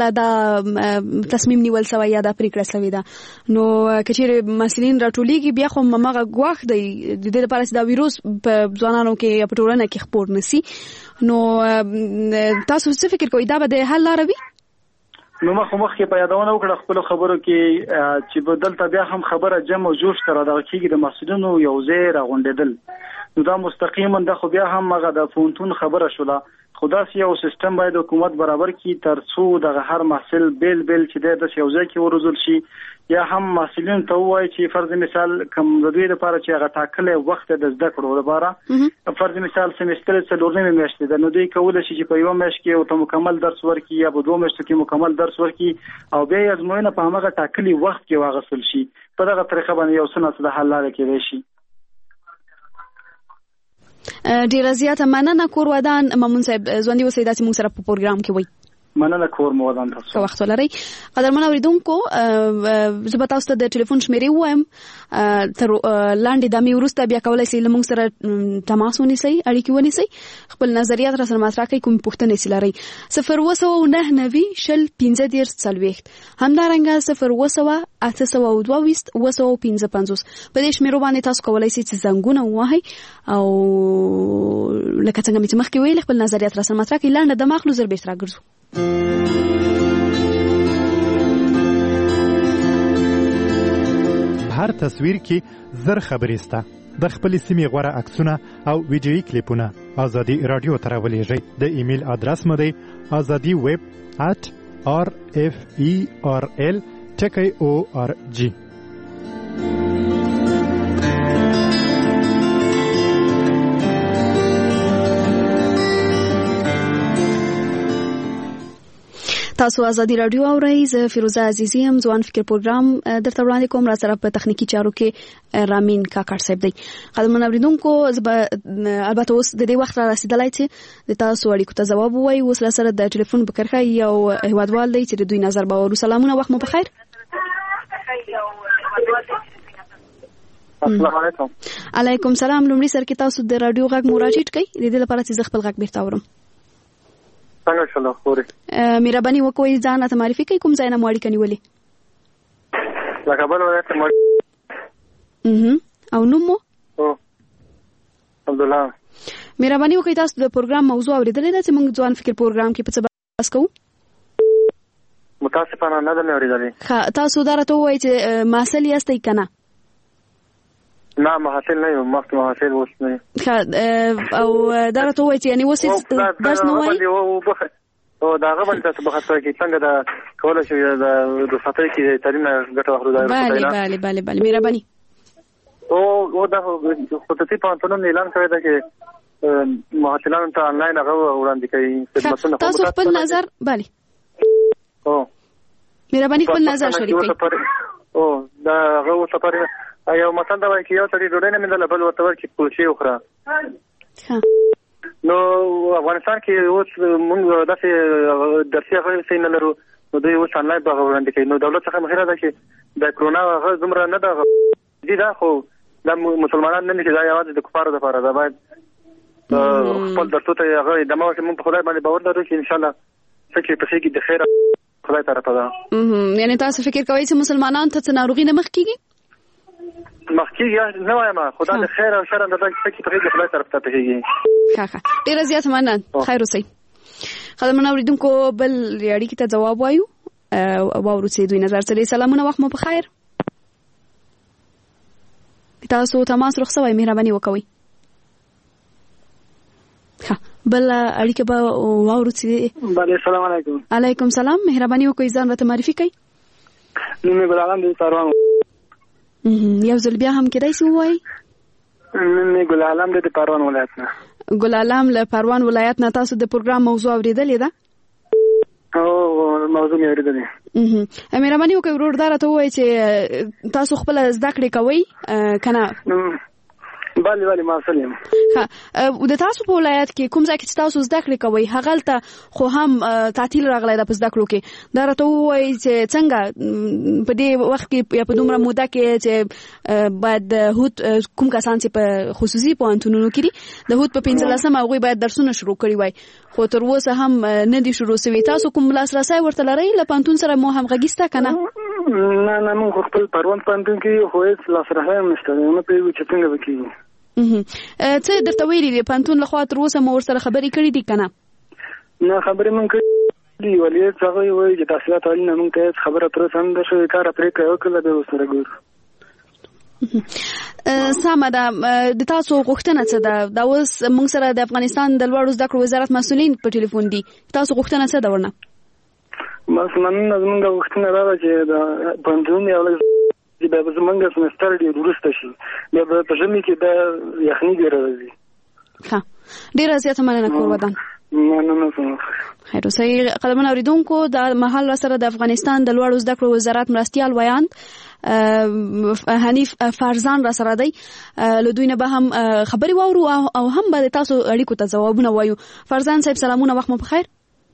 S3: دا تصمیم نیول شوی یا دا پریکړه شوی ده نو کچېره مسلین راټولېږي بیا خو ممغه غواخ دی د دې لپاره چې دا وایروس په ځوانانو کې یا په ټولنه کې خپور نشي. نو تاسو څه فکر کوئ دا به د حل لاره وي؟
S6: نو مخ مخ کې په یادونه وکړه خپل خبرو کې چې بدل ته بیا هم خبره جمع جوش تر دا کېږي د مسجدونو یو ځای راغونډېدل نو دا مستقیما د خو بیا هم هغه د فونتون خبره شوله. خدا سي یو سیستم باید حکومت برابر کی ترڅو د هر محصل بیل بیل چې د یو ځای کې ورزول شي یا هم محصلین ته وایي چې فرض مثال کوم د دوی لپاره چې هغه ټاکلې وخت د زده کړو لپاره فرض مثال سمستر څلور نیمه میاشتې د نو دوی کول شي چې په یو میاشت کې او ته مکمل درس ورکړي یا په دوه میاشتو کې مکمل درس ورکړي او بیا ازموینه په هغه ټاکلي وخت کې واغسل شي. په دغه طریقه باندې یو څه د حل لاره کېدای شي.
S3: ډیره زیاته مننه کور ودان مامون صاحب ژوندۍ اوسئ داسې موږ سره په پروګرام کې وای.
S6: مننه کور مو ودان تاسو.
S3: ښه وخت ولرئ. قدرمن اوریدونکو زه به تاسو ته د ټلیفون شمیرې ووایم تر لاندې دمې وروسته بیا کولی شئ له موږ سره تماس ونیسئ اړیکې ونیسئ خپل نظریات را سره مطرح کړئ کومې پوښتنې چې لرئ. صفر اوه سوه نهه نوي شل پنځه دېرش څلوېښت همدارنګه صفر اوه سوه اته سوه دوه ویشت اوه سوه پنځه پنځوس په دې شمیرو باندې تاسو کولی شئ چې زنګونه ووهئ او لکه څنګه مې چې مخکې ویل خپل نظریات را سره مطرح کړئ. لنډه دمه اخلو زر بیرته راګرځو.
S7: هر تصویر کې زر خبرې سته. د خپل سیمې غوره عکسونه او ویډیويي کلیپونه ازادي رادیو ته راولېږئ. د ایمیل ادرس مو دی ازادي ویب at r f e r l ټکی او ار جی.
S3: تاسو ازادي رادیو اورئ. زه فیروزه عزیزی یم. ځوان فکر پروګرام درته وړاندې کوم. را سره په تخنیکی چارو کې رامین کاکړ صاحب دی. قدرمن اوریدونکو البته اوس د دې وخت را رسیدلی چې د تاسو اړیکو ته ځواب ووایي. اوس را سره د ټلیفون په کرښه یو هیوادوال دی چې د دوی نظر به اورو. سلامونه وخت مو بخیر.
S6: السلام علیکم.
S3: علیکم سلام. لومړي سر کې تاسو د رادیو غږ مراجعه کړئ د دې لپاره چې زه خپل غږ بیرته اورم.
S5: څنګه شلو خوري
S3: مهرباني وکړئ ځان ته معرفي کړئ کوم ځای نه مو اړیکه نیولې.
S5: لکه بل ولایت مو
S3: او نوم مو؟
S5: او عبدالله.
S3: مهرباني وکړئ تاسو د پروګرام موضوع اورېدلې ده چې موږ ځوان فکر پروګرام کې په څه بحث کوو؟
S5: متاسفانه نه ده مې اورېدلې.
S3: ښه تاسو دا راته ووایئ چې محصل یاستئ که نه؟
S5: نه محصل نه یم، مخکې محصل اوس نه.
S3: ښه او دا راته ووایه چې یعنې اوس درس نه وایي؟
S5: او دا هغه باندې تاسو بحث وکړئ څنګه دا کولی شو د رخصتۍ کې تعلیم نه ګټه واخلو.
S3: بله بله بله بله مهرباني.
S5: او دا خصوصي پوهنتونونه اعلان کړی ده چې محصلانو ته آنلاین هغه وړاندې کوي خدمتونه.
S3: تاسو خپل نظر بله
S5: او
S3: مهرباني خپل نظر شریک کړئ.
S5: او دا هغه اوس لپاره یو مثلا دا وایي چې یو سړي ډوډۍ نه میندله بل ورته وایي چې کلچې وخوره. نو افغانستان کې اوس موږ داسې درسي هغه څه نه لرو، نو دوی اوس آنلاین به هغه وړاندې کوي. نو دولت څخه مخیره ده چې د کرونا هغه دومره نه ده دي ده، خو دا مسلمانان نه چې دا یوازې د کفارو دپاره ده، باید خپل درسو ته هغه ادامه ورکړي. موږ په خدای باندې باور لرو چې انشاءالله څه چې پېښېږي د خیره خدای طرفه ده.
S3: یعنې تاسو فکر کوئ چې مسلمانانو ته څه ناروغي نه مخ کېږي؟
S5: مخ کېږي نه وایم، خو دا د خیر او شر اندازه څه چې پېښېږي خدای طرف ته پېښېږي.
S3: ښه ښه ډېره زیاته مننه، خیر اوسئ. قدرمنو اورېدونکو بل اړیکې ته ځواب وایو واورو چې دوی نظر څه دی. سلامونه، وخت مو په خیر. تاسو تماس رخصه وای مهرباني وکوي. ها بل اړیکه به واورو چې
S5: بله. السلام علیکم.
S3: علیکم سلام، مهرباني وکوي ځان راته معرفي کړئ.
S5: نوم یې ګل عالم دی پروان.
S3: یو ځل بیا هم کېدای شي ووایي؟
S5: نوم یې ګل عالم دی د پروان ولایت نه.
S3: ګل عالم له پروان ولایت نه. تاسو د پروګرام موضوع اورېدلې ده؟
S5: او موضوع مې اورېدلې.
S3: مهرباني وکړئ ورور دا راته ووایي چې تاسو خپله زده کړې کوئ که نه؟
S5: بله بله محصل یم.
S3: ښه د تاسو په ولایت کې کوم ځای کې چې تاسو زده کړې کوئ هغلته خو هم تعطیل راغلی ده په زده کړو کې. دا راته ووایي چې څنګه په دې وخت کې یا په دومره موده کې چې باید د هوت کوم کسان چې په خصوصي پوهنتونونو کې دي د هوت په پنځلسمه هغوی باید درسونه شروع کړي وای، خو تر اوسه هم نه دي شروع شوي. تاسو کوم لاسرسی ورته لرئ؟ له پوهنتون سره مو همغږي شته که نه؟
S5: نه نه موږ خپل پروان پوهنتون کې خو هېڅ لاسرسی هم نشته، نه پوهېږو چې څنګه به کېږي.
S3: څه درته ویلي دي پوهنتون لخوا تر اوسه مو ورسره خبرې کړي دي که نه؟
S5: نه خبرې مونږ کړي دي، ولې هېڅ هغوی وایي چې تحصیلات عالي نه مونږ ته هېڅ خبره تر اوسه هم نه شوې. کاره پرېکړه یې وکړله بیا ورسره ګورو.
S3: سمه ده. د تاسو غوښتنه څه ده؟ دا اوس موږ سره د افغانستان د لوړو زده کړو وزارت مسؤلین په ټلیفون دي. تاسو غوښتنه څه ده ورنه؟
S5: بس مننه. زمونږ غوښتنه دا ده چې د پوهنتون یو لږ بیا به زمونږ سمستر ډېر وروسته شي، بیا به په ژمي کې دا یخني ډېره راځي. ښه
S3: ډېره زیاته مننه کور ودان.
S5: مننه.
S3: خیر اوسئ. قدرمنو اورېدونکو دا مهال راسره د افغانستان د لوړو زده کړو وزارت مرستیال ویاند حنیف فرزان راسره دی. له دوی نه به هم خبرې واورو او هم به تاسو اړیکو ته ځوابونه وایو. فرزان صاحب سلامونه، وخت مو په خیر.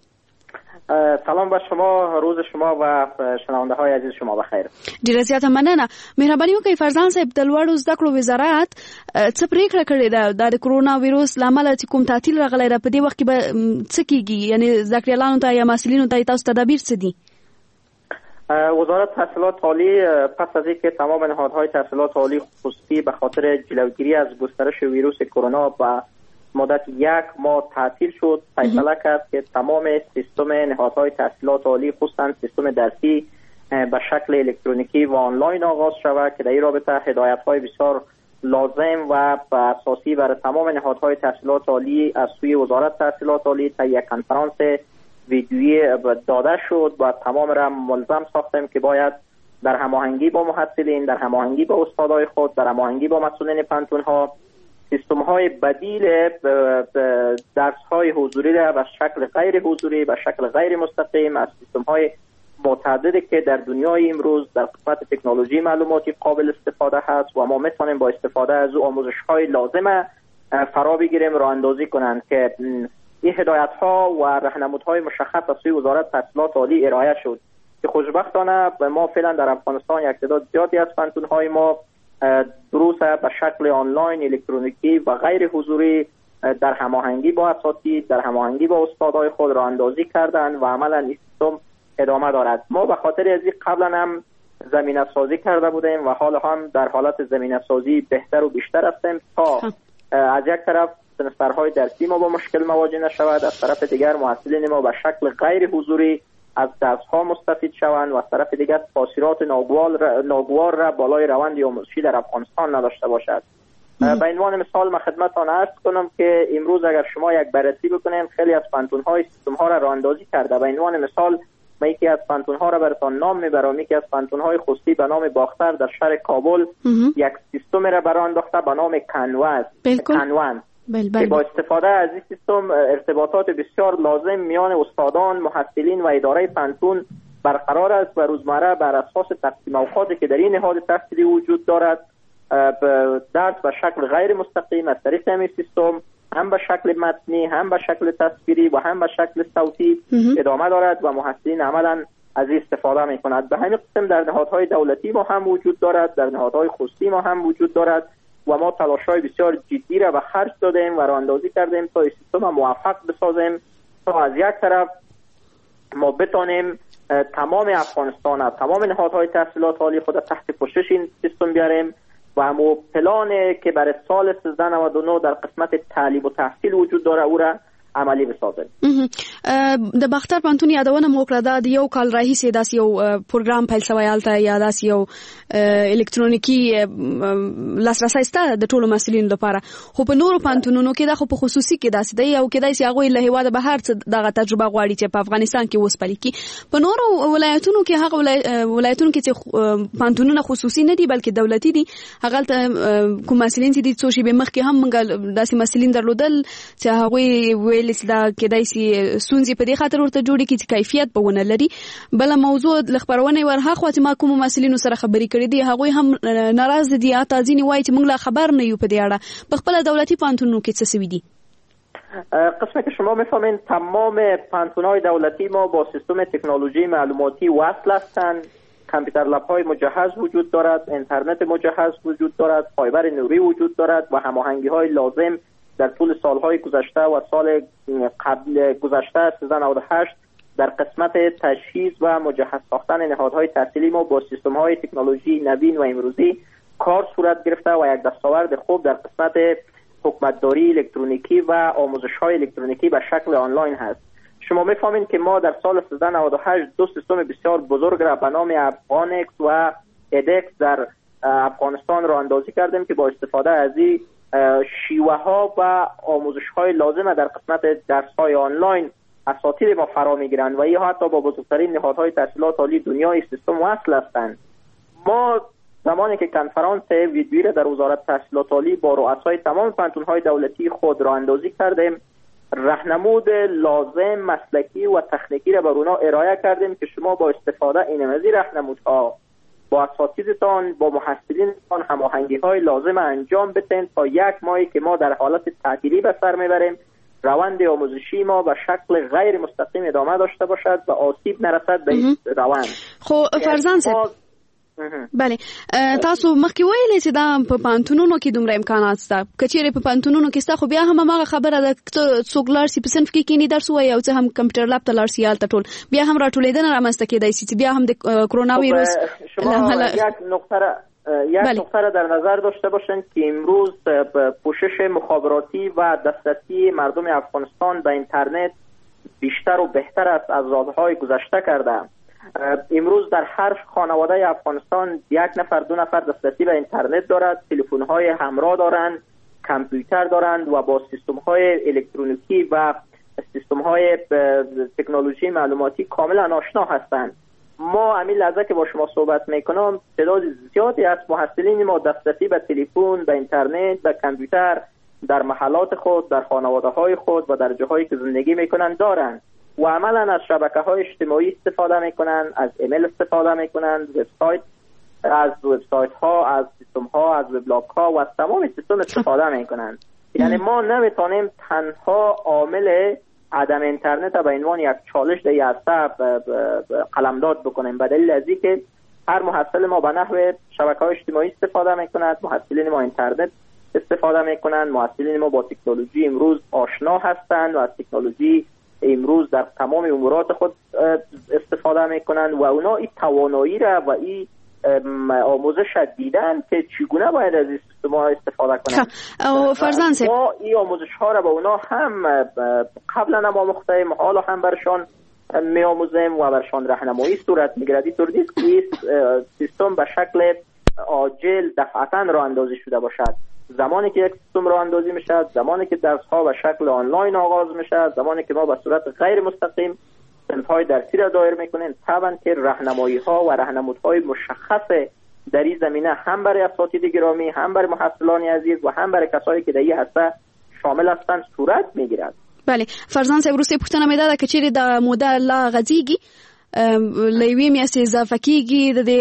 S8: سلام بر شما، روز شما و شنونده های عزیز شما بخیر.
S3: ډیره زیاته مننه. مهرباني وکړئ فرزان صاحب د لوړو زده کړو وزارت څه پریکړه کړې ده د کرونا وایروس لامل چې کوم تعطیل راغلی ده په دې وخت کې به څه کیږي؟ یعنی زده کړیالانو ته یا محصلینو ته تاسو تدابیر څه دي؟
S8: وزارت تحصیلات عالی پس از اینکه تمام نهادهای تحصیلات عالی خصوصی به خاطر جلوگیری از گسترش ویروس کرونا و مدت یک ماه تعطیل شد، فیصله کرد که تمام سیستم نهادهای تحصیلات عالی خصوصا سیستم درسی به شکل الکترونیکی و آنلاین آغاز شود که در این رابطه هدایت‌های بسیار لازم و اساسی برای تمام نهادهای تحصیلات عالی از سوی وزارت تحصیلات عالی تا یک کنفرانس ویدیویی داده شد و تمام را ملزم ساختیم که باید در هماهنگی با محصلین، در هماهنگی با استادای خود، در هماهنگی با مسئولین پانتون‌ها سیستم های بدیل درس های حضوری را به شکل غیر حضوری، به شکل غیر مستقیم از سیستم های متعددی که در دنیای امروز در قسمت تکنولوژی معلوماتی قابل استفاده هست و ما میتونیم با استفاده از او آموزش های لازمه فرا بگیریم، راه اندازی کنند که این هدایت ها و راهنمودهای مشخص از سوی وزارت تحصیلات عالی ارائه شد که خوشبختانه ما فعلا در افغانستان یک تعداد زیادی از پانتون های ما دروس به شکل آنلاین، الکترونیکی و غیر حضوری در هماهنگی با اساتید، در هماهنگی با استادای خود راه اندازی کردند و عملا این سیستم ادامه دارد. ما به خاطر از این قبلا هم زمینه سازی کرده بودیم و حالا هم در حالت زمینه سازی بهتر و بیشتر هستیم تا از یک طرف سمسترهای درسی ما با مشکل مواجه نشود، از طرف دیگر محصلین ما به شکل غیر حضوری از درس‌ها مستفید شوند و از طرف دیگر تاثیرات ناگوار را بالای روند آموزشی در افغانستان نداشته باشد. به عنوان مثال من خدمتتان عرض کنم که امروز اگر شما یک بررسی بکنین خیلی از پانتون‌های سیستم‌ها را راه‌اندازی کرده. به عنوان مثال من یکی از پانتون‌ها را براتون نام میبرم. یکی از پانتون‌های خصوصی به نام باختر در شهر کابل یک سیستم را برآورده انداخته به نام کنواز کنوان
S3: بل بل
S8: که با استفاده از این سیستم ارتباطات بسیار لازم میان استادان، محصلین و اداره پانتون برقرار است و روزمره بر اساس تقسیم اوقاتی که در این نهاد تحصیلی وجود دارد درس به شکل غیر مستقیم از طریق همین سیستم هم به شکل متنی، هم به شکل تصویری و هم به شکل صوتی ادامه دارد و محصلین عملا از این استفاده می کند. به همین قسم در نهادهای دولتی ما هم وجود دارد، در نهادهای خصوصی ما هم وجود دارد و ما تلاش‌های بسیار جدی را به خرج دادیم و راه‌اندازی کردیم تا این سیستم موفق بسازیم تا از یک طرف ما بتانیم تمام افغانستان، تمام نهادهای تحصیلات عالی خود تحت پوشش این سیستم بیاریم و همو پلان که برای سال سیزده نود و نه در قسمت تعلیم و تحصیل وجود داره او را عملی بسازیم.
S3: د باختر پانتون یادونه مو کړه دا د یو کال راهیسې داس یو پروګرام پیل شوی هلته یا داس یو الکترونیکی لاسرسی سته د ټولو مسؤلینو لپاره، خو په نورو پانتونونو کې دا خو په خصوصي کې داسې دی او کېدای شي هغوی له هېواده بهر څه دغه تجربه غواړي چې په افغانستان کې وسپلي کړي. په نورو ولایتونو کې هغه ولایتونو کې چې پانتونونه خصوصي نه دي بلکې دولتي دي، هغلته کوم مسؤلین چې دي څو شېبې مخکې هم موږ داسې مسؤلین درلودل چې هغوی ویل چې دا کېدای شي ستونزې په دې خاطر ورته جوړې کړي چې کیفیت به ونه لري. بله موضوع له خپرونې ورهاخوا چې ما کومو مسؤلینو سره خبرې کړې دي هغوی هم ناراضه دي، حتی ځینې وایي چې موږ لا خبر نه یو په دې اړه. په خپله دولتي پانتونونو کې څه سوي دي؟
S8: قسمه که شما میفهمین تمام پانتون‌های دولتی ما با سیستم تکنولوژی معلوماتی وصل هستند. کامپیوتر لب های مجهز وجود دارد، اینترنت مجهز وجود دارد، فایبر نوری وجود دارد و هماهنگی های لازم در طول سالهای گذشته و سال قبل گذشته سیزده نود و هشت در قسمت تجهیز و مجهز ساختن نهادهای تحصیلی ما با سیستم‌های تکنولوژی نوین و امروزی کار صورت گرفته و یک دستاورد خوب در قسمت حکومتداری الکترونیکی و آموزش‌های الکترونیکی به شکل آنلاین هست. شما می‌فهمید که ما در سال سیزده نود و هشت دو سیستم بسیار بزرگ را به نام افغانکس و ادکس در افغانستان را اندازی کردیم که با استفاده از این شیوه ها و آموزش های لازم در قسمت درس های آنلاین اساتید ما فرا میگیرند و این حتی با بزرگترین نهادهای تحصیلات عالی دنیای سیستم وصل هستند. ما زمانی که کنفرانس ویدیویی را در وزارت تحصیلات عالی با رؤسای تمام پانتون‌های دولتی خود را اندازی کردیم، راهنمود لازم مسلکی و تکنیکی را بر اونا ارائه کردیم که شما با استفاده این از این راهنمودها با اساتیدتان با محصلینتان هماهنگی‌های لازم انجام بدهید تا یک ماهی که ما در حالت تعطیلی به سر میبریم روند آموزشی ما به شکل غیر مستقیم ادامه داشته باشد و آسیب نرسد به این روند.
S3: خب فرزان صاحب بله تاسو مخکې ویلې چې دا په پانتونونو کې دومره امکانات شته، که چیرې په پانتونونو کې شته خو بیا هم هماغه خبره ده څوک لاړ شي په صنف کې کینی درس وایي او څه هم کمپیوټر لاب ته لاړ شي هلته ټول بیا هم راټولېدنه رامنځته کېدای شي چې بیا هم د کرونا ویروس.
S8: شما یک نقطه را یک نقطه را در نظر داشته باشند که امروز پوشش مخابراتی و دسترسی مردم افغانستان به اینترنت بیشتر و بهتر است از سالهای گذشته کرده. امروز در هر خانواده افغانستان یک نفر دو نفر دسترسی به اینترنت دارد، تلفن‌های همراه دارند، کامپیوتر دارند و با سیستم‌های الکترونیکی و سیستم‌های تکنولوژی معلوماتی کاملا آشنا هستند. ما همین لحظه که با شما صحبت میکنم تعداد زیادی از محصلین ما دسترسی به تلفن، به اینترنت، به کامپیوتر در محلات خود، در خانواده‌های خود و در جاهایی که زندگی میکنند دارند و عملا از شبکه‌های اجتماعی استفاده میکنند، از ایمیل استفاده میکنند، وبسایت از وبسایت‌ها، از سیستم‌ها، از وبلاگ‌ها و از تمام سیستم استفاده میکنند. یعنی ما نمیتونیم تنها عامل عدم اینترنت به عنوان یک چالش در این عرصه قلمداد بکنیم، به دلیل از اینکه هر محصل ما به نحو شبکه‌های اجتماعی استفاده میکند، محصلین ما اینترنت استفاده میکنند، محصلین ما با تکنولوژی امروز آشنا هستند و از تکنولوژی امروز در تمام امورات خود استفاده میکنند و اونا این توانایی را و این آموزش دیدن که چگونه باید از این سیستم‌ها استفاده کنند.
S3: فرزان صاحب
S8: ما این آموزش ها را به اونا هم قبلا هم آموختیم، حالا هم برشان میآموزیم و برشان راهنمایی صورت میگیرد. اینطور نیست که این سیستم به شکل عاجل دفعتاً راه اندازی شده باشد. زمانی که یک سیستم راه اندازی میشد، زمانی که درس ها به شکل آنلاین آغاز میشد، زمانی که ما به صورت غیر مستقیم صنف های درسی را دایر میکنیم، طبعا که راهنمایی ها و راهنمودهای مشخص در این زمینه هم برای اساتید گرامی، هم برای محصلان عزیز و هم برای کسایی که در این هسته شامل هستند صورت میگیرد.
S3: بله، فرزان صاحب وروسته پوښتنه مې ده چې چیرې د موده لا غځيږي له یوې میاشتې اضافه کیږي د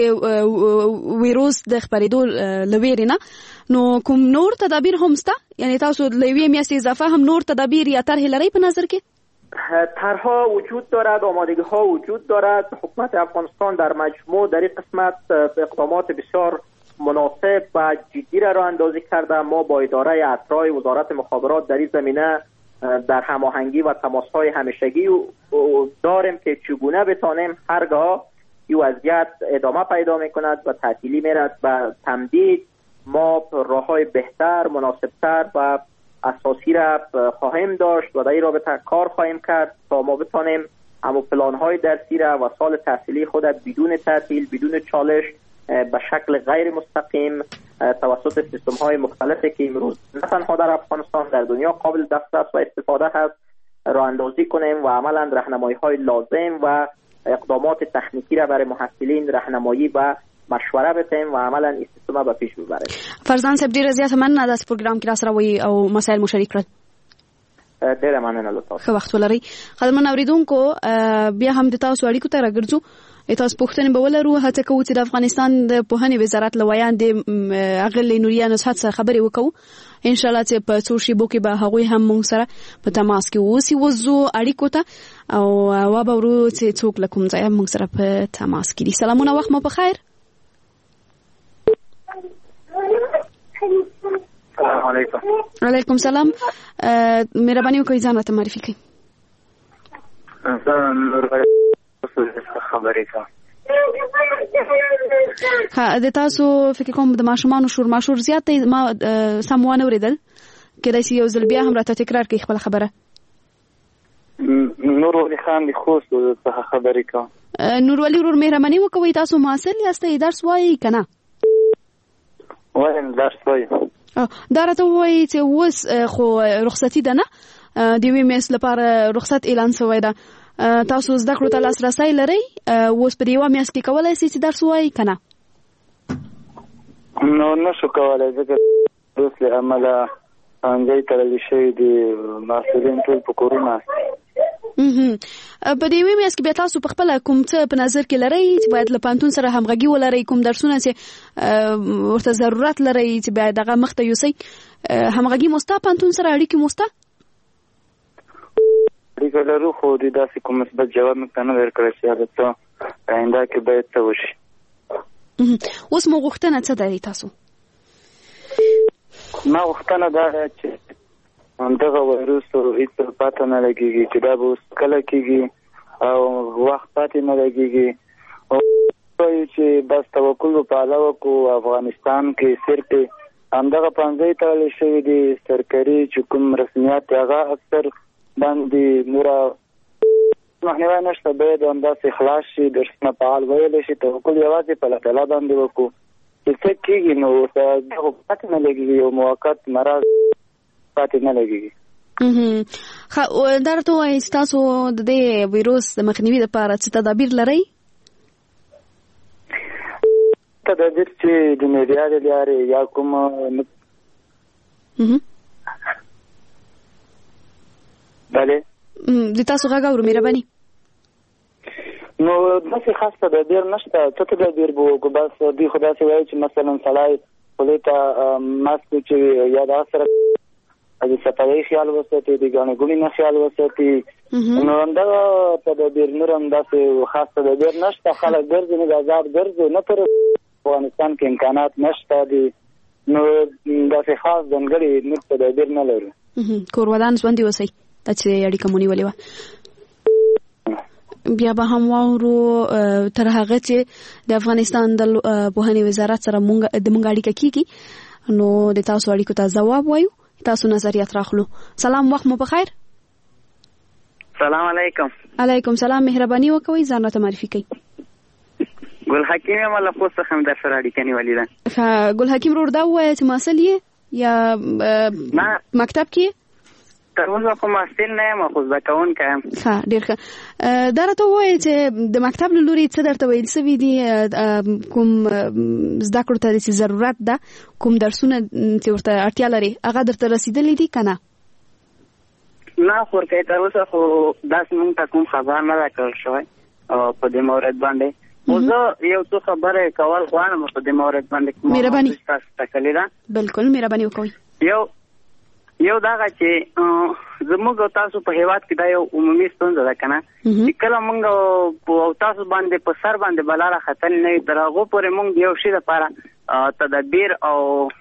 S3: ویروس د خپرېدو له ویرې نه، نو کوم نور تدابیر هم شته؟ یعنی تاسو له یوې میاشتې اضافه هم نور تدابیر یا طرحې لرئ په نظر کې؟
S8: طرح‌ها وجود دارد، آمادگی ها وجود دارد. حکومت افغانستان در مجموع در این قسمت اقدامات بسیار مناسب و جدی را راه اندازی کرده. ما با اداره اطراح وزارت مخابرات در این زمینه در هماهنگی و تماس‌های همیشگی داریم که چگونه بتانیم هرگاه این وضعیت ادامه پیدا می‌کند و تعطیلی می‌رود و تمدید، ما راه‌های بهتر، مناسب‌تر و اساسی را خواهیم داشت و در این رابطه کار خواهیم کرد تا ما بتانیم همو پلان‌های درسی را و سال تحصیلی خود بدون تعطیل، بدون چالش، به شکل غیر مستقیم توسط سیستم‌های مختلفی که امروز نه تنها در افغانستان در دنیا قابل دسترس و استفاده هست راه اندازی کنیم و عملاً راهنمایی‌های لازم و اقدامات تکنیکی را برای محصلین راهنمایی و مشوره بتیم و عملاً این سیستم به پیش ببریم.
S3: فرزان صاحب ډیره زیاته مننه د پروګرام کې راسره وي او مسایل مو شریک کړل.
S8: ډیره مننه لطفا.
S3: ښه وخت ولرئ. قدرمن اوریدونکو، بیا هم د تاسو اړیکو ته راګرځو. تاسو پوښتنې به ولرو. هڅه کوو چې د افغانستان د پوهنې وزارت له ویاندې اغلې نوریا نصحت څخه خبرې وکړو. ان شاء الله چې په څو شیبو کې به هغوی هم موږ سره په تماس کې اوسي. وځو اړیکو ته او وبورو چې څوک له کوم ځایه موږ سره په تماس کې دي. سلامونه، وخت مو په خیر.
S5: السلام علیکم.
S3: وعلیکم سلام. مهرباني وکړئ ځان راته معرفي کړئ.
S5: زه نور خبرې کوم.
S3: ها د تاسو فکر کوم د ماشومانو شور ماشور زیات دی، ما سم وانه اوریدل. کله چې یو ځل بیا هم راته تکرار کړئ خپل خبره.
S5: نور ولي خان د خوست څخه خبرې کوم.
S3: نور ولي ورور مهرباني وکوي، تاسو محصل یاستئ، درس وایي کنه؟
S5: وایم درس وایم.
S3: دا راته وایي چې اوس خو رخصتي ده نه، د یوې میاشتې لپاره رخصت اعلان شوی ده. تاسو زده کړو ته لاسرسی لرئ؟ اوس په دې یوه میاشت کې کولی شئ چې درس ووایئ که نه؟
S5: نو نشو کولی، ځکه اوس له امله ښوونځی تړلی شوي دي، محصلین ټول په کورونه.
S3: په دې یوې میاشت کې بیا تاسو په خپله کوم څه په نظر کې لرئ چې باید له پوهنتون سره همغږي ولرئ؟ کوم درسونه چې ورته ضرورت لرئ چې باید هغه مخته یوسئ؟ همغږي مو شته پوهنتون سره، اړیکې مو شته؟
S5: اړیکه لرو، خو دوی داسې کوم مثبت جواب موږ ته نه درکړی چې هغه څه آینده کې باید څه وشي.
S3: اوس مو غوښتنه څه ده تاسو؟
S5: ما غوښتنه دا ده چې دغه وایروس هېڅ پاته نه لګېږي، چې دا به اوس کله کېږي او وخت پاتې نه لګېږي. وایو چې بس توکل په الله وکړو. افغانستان کې صرف همدغه پوهنځی تړلی شوي دي، سرکاري چې کوم رسمیات دی هغه اکثر باندې نوره مخنیوی نشته، باید همداسې خلاص شي، درسونه فعال ویلی شي. توکل یوازې په الله تعالی باندې وکړو چې څه کېږي. نو دغه پاتې نه لګېږي، یو موقت مرض پاتې نه لګېږي.
S3: دا راته ووایئ چې تاسو د دې ویروس د مخنیوي لپاره څه تدابیر لرئ؟
S5: تدابیر چې د میډیا د لارې یا کوم بله
S3: د تاسو غږ اورو مهرباني.
S5: نو داسې خاص تدابیر نشته. څه تدابیر به وکړو؟ بس دوی خو داسې وایي چې مثلا سړی خولې ته ماسک وچوي یا د سره د صفایي خیال وساتي، د ګڼې ګوڼې نه خیال وساتي. نو همدغه تدابیر، نور هم داسې خاص تدابیر نشته. خلک ګرځي، نه د آزاد ګرځي، نه پر افغانستان کې امکانات نشته دي، نو داسې خاص ځانګړي نور تدابیر نه لرو.
S3: کور ودان ژوندي اوسئ. دا چې اړیکه مو نیولې وه. بیا به هم واورو تر هغه چې د افغانستان د پوهنې وزارت سره مونږ د مونږ اړیکه کېږي، نو د تاسو اړیکو ته ځواب وایو، تاسو نظریات راخلو. سلام، وخت مو په خیر.
S9: السلام علیکم.
S3: علیکم سلام. مهرباني وکوئ ځان راته معرفي کړئ.
S9: ګل حکیم یم له خوست څخه مې در سره اړیکه نیولې ده.
S3: ښه ګل حکیم ورور دا ووایه چې محصل یې یا مکتب کې؟
S9: تر اوسه خو محصل نه یم خو زده کوونکی یم.
S3: ښه ډېر ښه. دا راته ووایه چې د مکتب له لورې څه درته ویل سوي دي کوم زده کړو ته چې ضرورت ده کوم درسونه چې ورته اړتیا لري هغه درته رسېدلي دي که نه؟
S9: نه خورکۍ تر اوسه خو داسې موږ ته کوم خبر نه ده کړل شوی په دې مورد باندې. خو زه یو څه خبرې کول غواړم په دې مورد باندې.
S3: مهرباني
S9: تاسو ته کړې ده.
S3: بلکل مهرباني وکوئ.
S9: یو یو دغه چې زموږ او تاسو په هېواد کې دا یو عمومي ستونزه ده که نه چې کله موږ او تاسو باندې په سر باندې بلا راختلې نه وي تر هغو پورې موږ د یو شي لپاره تدبیر او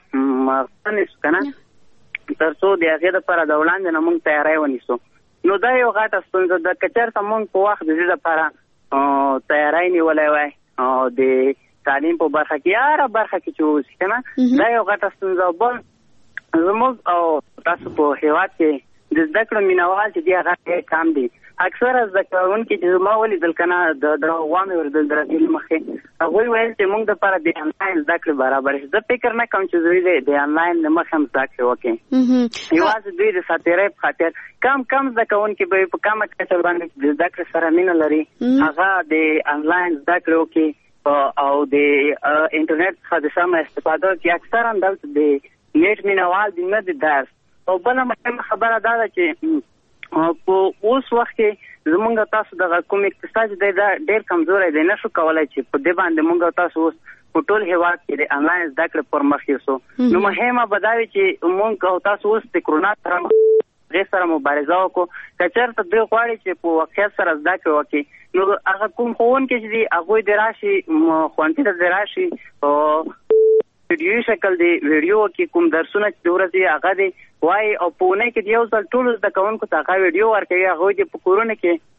S9: مغزه نیسو که نه تر څو د هغې دپاره د وړاندې نه موږ تیاری ونیسو. نو دا یو غټه ستونزه ده. که چېرته موږ په وخت د دې دپاره تیاری نیولی وای د تعلیم په برخه کې یا هره برخه کې چې اوسي که نه دا یو غټه ستونزه. بل زموږ او تاسو په هېواد کې د زده کړو مینوال چې دي هغه ډېر کم دي. اکثره زده کوونکي چې زما ولیدل که نه د دغه مې ورېدل د راتلو مخکې هغوی ویل چې موږ دپاره د انلاین زده کړې برابر شي. زه فکر نه کوم چې دوی د انلاین له مخې هم زده کړې وکړي. یوازې دوی د ساتېرۍ په خاطر کم کم زده کوونکي به په کمه کچه باندې د زده کړې سره مینه لري هغه د انلاین زده کړې وکړي او د انټرنیټ څخه د سمه استفاده وکړي. اکثرا دلته د نیټ مینوال دي نه د درس. او بله مهمه خبره دا ده چې په اوس وخت کې زمونږ تاسو دغه کوم اقتصاد دی دا ډېر کمزوری دی. نه شو کولی چې په دې باندې مونږ تاسو اوس په ټول هېواد کې د انلاین زده کړې پر مخ یوسو. نو مهمه به دا وي چې مونږ او تاسو اوس د کرونا سره هغې سره مبارزه وکړو. که چېرته دوی غواړي چې په واقعیت سره زده کړې وکړي نو هغه کوم ښوونکي چې دي هغوی دې راشي ښوونځي ته دې راشي ویډیوي شکل دی ویډیو کې کوم درسونه چې د ورځې هغه دی وایي او په اونۍ کې د یو ځل ټولو زده کوونکو ته هغه ویډیو ورکوي. هغوی دې په کورونو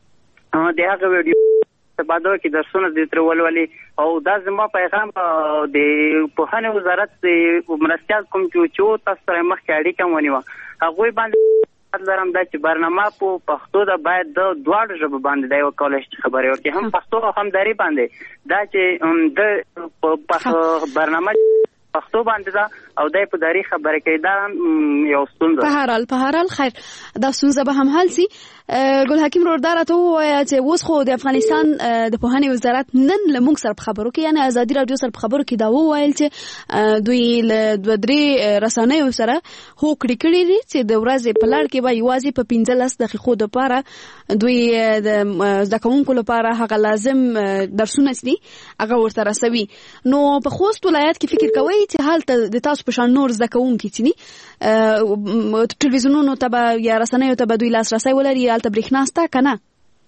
S9: کې د هغه ویډیو استفاده وکړي درسونه دې ترې ولولي. او دا زما پیغام د پوهنې وزارت د مرستیال کوم چې تاسو سره مخکې اړیکه ونیوه هغوی باندې لرم دا چې برنامه په پښتو ده باید د دواړو ژبو باندې دی وکولی شي خبرې وکړي هم پښتو او هم دري باندې. دا چې د برنامه پښتو باندې ده او دای په داری خبره کوي دا یو ستونزه.
S3: په هر حال په هر حال خیر دا ستونزه به هم حل سي. ګل حکیم رور دا راته ووایه چې اوس خو د افغانستان د پوهنې وزارت نن له موږ سره په خبرو کې یعنې ازادي راډیو سره په خبرو کې دا وویل چې دوی له دوه درې رسنیو سره هوکړې کړې دي چې د ورځې په لړ کې به یوازې په پنځلس دقیقو دپاره دوی د زده کوونکو لپاره هغه لازم درسونه چې دي هغه ورته رسوي. نو په خوست ولایت کې فکر کوئ چې هلته د تاسو په شان نور زده کوونکي چې دي ټلویزیونونو ته به یا رسنیو ته به دوی لاسرسی ولري هلته برېښنا شته که نه؟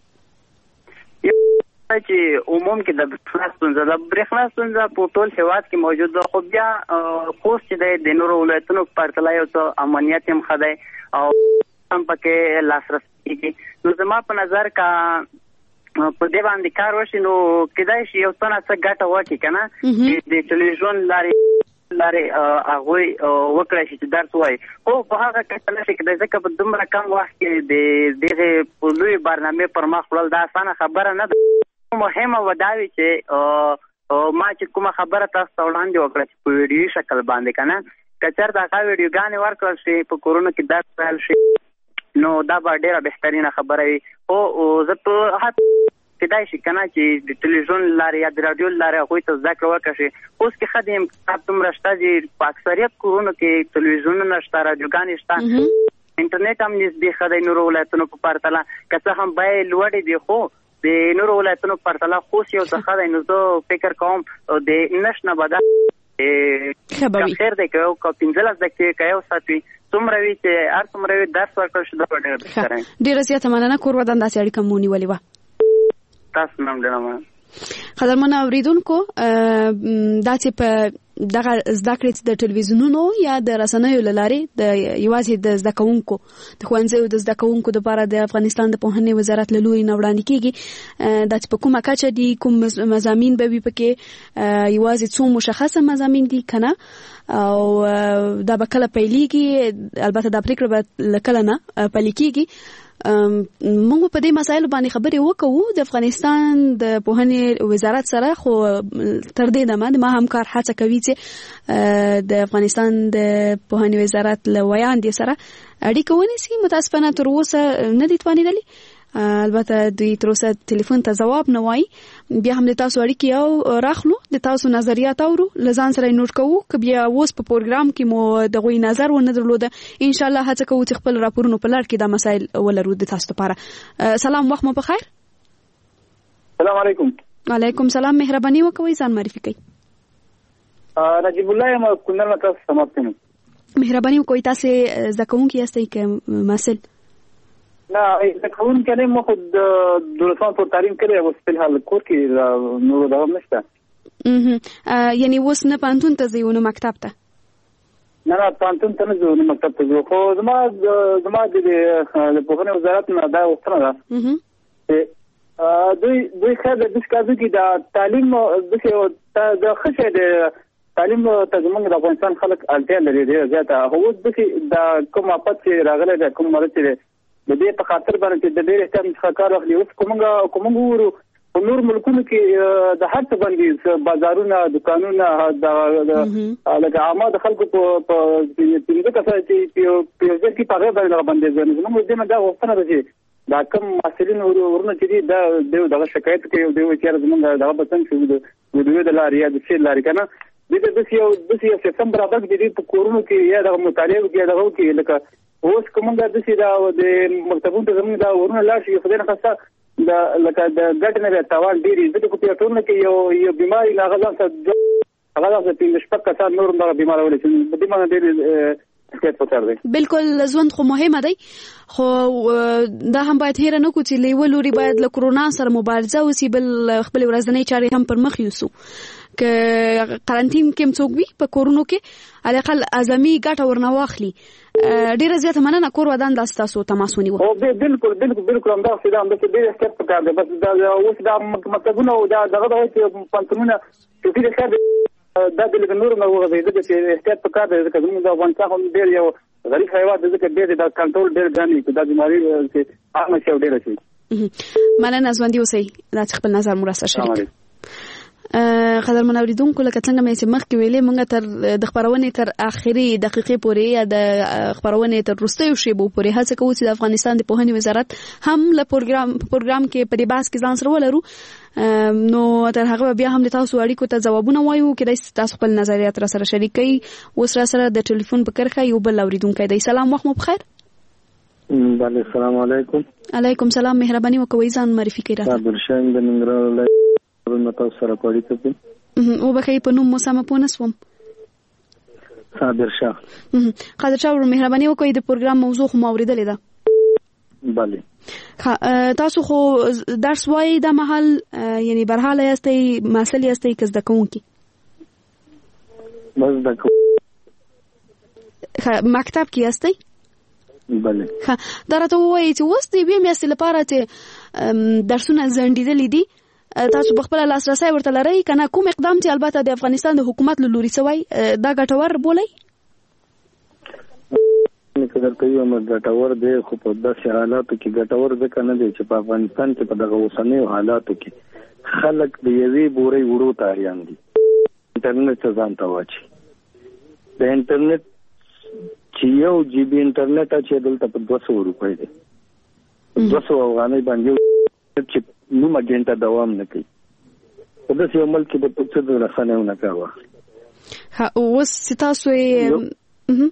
S9: چې عموم کې د برېښنا ستونزه د برېښنا ستونزه په ټول هېواد کې موجود ده. خو بیا خوست چې دی د نورو ولایتونو په پرتله یو څه امنیت هم ښه دی او هم پکې لاسرسی کېږي. نو زما په نظر که په دې باندې کار وشي نو کېدای شي یو څه نه څه ګټه وکړي که نه چې د ټلویزیون لارې لارې هغوی وکړی شي چې درس وایي. خو په هغه کچه نه شي کېدای ځکه په دومره کم وخت کې د دغې لویې برنامې پر مخ وړل دا اسانه خبره نه ده. مهمه به دا وي چې ما چې کومه خبره تاسو ته وړاندې وکړه چې په ویډیوي شکل باندې که نه که چېرته هغه ویډیوګانې ورکړل شي په کورونو کې درس ویل شي نو دا به ډېره بهترینه خبره وي. خو زه په حد کېدای شي که نه چې د ټلویزیون لارې یا د راډیو لارې هغوی ته زده کړه وکړه شي. اوس کې ښه د امکانات دومره شته چې په اکثریت کورونو کې ټلویزیونونه شته راډیوګانې شته انټرنیټ هم نږدې ښه دی نورو ولایتونو په پرتله که څه هم بیې لوړې دي خو د نورو ولایتونو په پرتله خوست یو څه ښه دی. نو زه فکر کوم د نشت نه به دا خیر دی که یو پنځلس دقیقې که یو ساعت وي څومره وي چې هر څومره وي درس ورکړل شي دا به ډېره بهتره وي.
S3: ډېره زیاته مننه. کور ودان داسې اړیکه مو نیولې وه.
S9: تاسو نام ډېره مننه.
S3: قدرمنو اوریدونکو دا چې په دغه زده کړې د ټلویزیونونو یا د رسنیو له لارې د یوازې د زده کوونکو د ښوونځیو د زده کوونکو دپاره د افغانستان د پوهنې وزارت له لورې نه وړاندې کېږي. دا چې په کومه کچه دي کوم مضامین به وي پکې یوازې څو مشخصه مضامین دي که نه او دا به کله پیلېږي البته دا پرېکړه به له کله نه پلي کېږي موږ په دې مسایلو باندې خبرې وکړو د افغانستان د پوهنې وزارت سره، خو تر دې دمه ما همکار هڅه کوي چې د افغانستان د پوهنې وزارت له ویاندې سره اړیکه ونیسي. متاسفانه تر اوسه نه دي توانیدلي، البته دوی تر اوسه ټلیفون ته جواب نه وایي. بیا هم د تاسو اړیکې او راخلو، د تاسو نظریات اورو، لزان سره نوٹ کوو که بیا اوس په پروګرام کې مو د غوي نظر ونه درلوده. ان شاء الله هڅه کوو چې خپل راپورونو په لړ کې دا مسایل ولرو د تاسو لپاره. سلام، وخت مو په خیر.
S10: السلام علیکم.
S3: وعلیکم سلام، مهرباني وکوي ځان معرفي کړئ.
S10: نجیب الله یم، کونړ نه تاسو سمات کوم.
S3: مهرباني وکوي، تاسو زکونکي یاستئ که مسل؟
S10: نه زکون کنه مو خود دولسان پر تعلیم کړی او په حال کور کې نور دوام نشته.
S3: اه یعنی اوس نه پانتون ته ځو نو مکتب ته؟
S10: نه نه پانتون ته نه ځو نو مکتب ته ځو، خو زما زما د پوهنې وزارت نه دا وختونه ده چې دوی دوی خیر د دښکازو کې د تعلیم د خشه د تعلیم ته زموږ د افغانستان خلک اړتیا لري ډېر زیاته. هو د کوم اپت چې راغلی د کوم مرض چې د دې په خاطر باندې د ډېر احتیاط څخه کار واخلي. اوس کومه کومه ورو په نور ملکونو کې د هر څه باندې بازارونه، دکانونه، د لکه عامه د خلکو په پنځه کسه چې په یو ځای کې په هغه باندې باندې ځنه زموږ دې نه دا وختونه ده چې دا کوم مسلین ورونه چې دا د دغه شکایت کوي او دوی چې زموږ دغه بسنګ شو د دوی د لارې یا د څه لارې کنه د دې یو د یو سپتمبر برابر د دې په کورونو کې یا د مطالعه کې دغه کې لکه اوس کومه د څه دا د مکتبونو ته زموږ دا ورونه لاړ شي خو دغه خاصه د لکه د ګټ نه تاوان ډیری د کو په ټولنه کې یو یو بیماری لا غزا څه هغه د پینځه شپږ کسان نور دغه بیمار ولې چې په دې باندې ډیر سکت پکار دی.
S3: بالکل ژوند خو مهمه دی، خو دا هم باید هیر نه کو چې لیولوري باید له کرونا سره مبارزه وسی، بل خپل ورځنی چارې هم پر مخ یوسو. که قرنټین کې څوک وي په کورونو کې علقل اعظمي ګټه ورنواخلي. ډیره زیاته مننه، کور ودان د تاسو تماسونی و.
S10: او بالکل بالکل بالکل هم دا څه د دې سټپ پکار دی، بس دا اوس دا مکتبونه او دا دغه د پنځمونه چې دې ښه دا د نور نو غوږی د چې احتیاط پکار دی چې موږ د افغانستان ډیر یو غریب هیواد د ذکر ډیر د کنټرول ډیر ځاني چې دا بیماری چې عامه شي ډیر شي.
S3: مننه ژوندۍ اوسئ، دا خپل نظر مو راسره شریک. قدر منوریدونکو لکه څنګه مې چې مخکې ویلې موږ تر د خبرونې تر اخري دقیقې پورې یا د خبرونې تر وروستیو شیبو پورې هڅه کوو چې د افغانستان د پوهنې وزارت هم له پروګرام پروګرام کې په دې بحث کې ځان سره ولرو. نو تر هغه بیا هم د تاسو اړیکو ته ځوابونه وایو کې تاسو خپل نظریات را سره شریک کړئ. اوس را سره د ټلیفون په کرخه یو بل اوریدونکی دی. سلام، وخت مو بخیر.
S5: بله السلام علیکم.
S3: علیکم سلام، مهرباني وکوي ځان معرفي کړئ.
S5: صابر شاهین د ننګرهار تاسو سره کوي ته
S3: او بخیر په نوم مو سم پونه سوم.
S5: صابر شاه.
S3: قادر شاه ورو مهرباني وکوي د پروګرام موضوع خو اوریدلې ده.
S5: بله.
S3: تاسو خو درس وایي د محل یعنی برحاله یاستئ مسلې یاستئ کز د کوونکی
S5: بس د
S3: مکتب کې یاستئ؟
S5: بله.
S3: ها دا راته وایي چې اوس د بیا میاشتې لپاره چې درسونه ځنډېدلي دي تاسو په خپل لاسرسي ورته لرئ کنه کوم اقدام چې البته د افغانستان د حکومت له لوري سوی دا ګټور بولئ؟
S5: نو درته یو ګټور دی، خو په داسې حالاتو کې ګټور ځکه نه دی چې په افغانستان کې په دغه اوسنیو حالاتو کې خلک د یوې بورې وړو ته اړین دي. انټرنیټ ته ځان ته واچي. د انټرنیټ چې یو جی بي انټرنیټ چې دلته په دوه سوه روپۍ دی، دوه سوه افغانۍ باندې چې نیمه ګنټه دوام نه کوي. په داسې یو ملک کې د پوڅه د رسنیو نه کار واخلي.
S3: ها اوس تاسو یې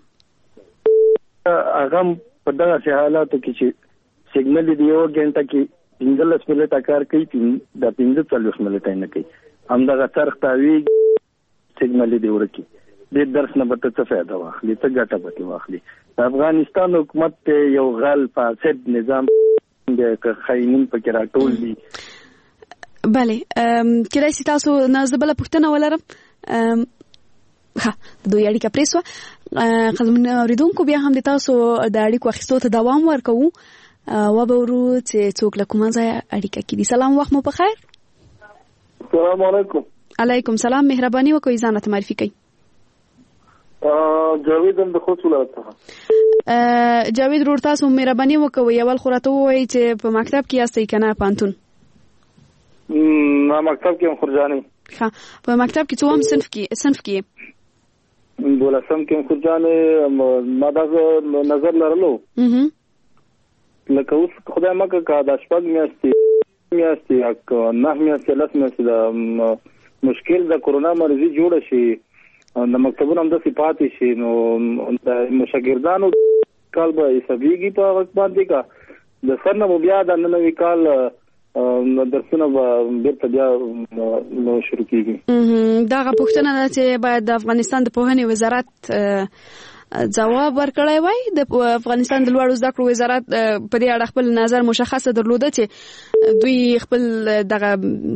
S5: هغه په دغه حالاتو کې چې سیګنل دی یو ګنټه کې پنځلس منټه کار کوي، د پنځه څلوېښت منټه نه کوي. همدغه څرخ تاوي سیګنل دی ورکی د درس نه به څه فائدہ واخلي، څه ګټه به واخلي. د افغانستان حکومت یو غل فاسد نظام د خاينین په کې راټول دي.
S3: بله کله چې تاسو نازبله پښتنه ولرم ها دوی اړیکه پریسو قدمن اوریدونکو بیا هم د تاسو د اړیکو اخیستو ته دوام ورکوو و به ورو چې څوک له کومه ځای اړیکه کړي. سلام، وخت مو بخیر.
S10: السلام علیکم.
S3: علیکم سلام، مهرباني وکړئ ځان ته معرفي کړئ.
S10: جاوید هم د خوست ولایت څخه.
S3: جاوید ورور تاسو مهرباني وکوئ اول خو راته ووایئ چې په مکتب کې یاستئ که نه پوهنتون؟
S10: ما مکتب کې یم خورجانې.
S3: ښه په مکتب کې څوم صنف کې صنف کې
S10: دولسم کې یم خورجانې. ما داسې نظر لرلو لکه اوس خدای مکړه که دا شپږ میاشتې میاشتې نهه میاشتې لس میاشتې د مشکل د کرونا مریضي جوړه شي د مکتبونو همداسې پاتې شي نو د شاګردانو کال به حسابېږي په وخت باندې که د سر نه به بیا د نوي کال درسونه به بیرته بیا شروع کېږي.
S3: دغه پوښتنه ده چې باید د افغانستان د پوهنې وزارت ځواب ورکړی وای. د افغانستان د لوړو زده کړو وزارت په دې اړه خپل نظر مشخصه درلوده چې دوی خپل دغه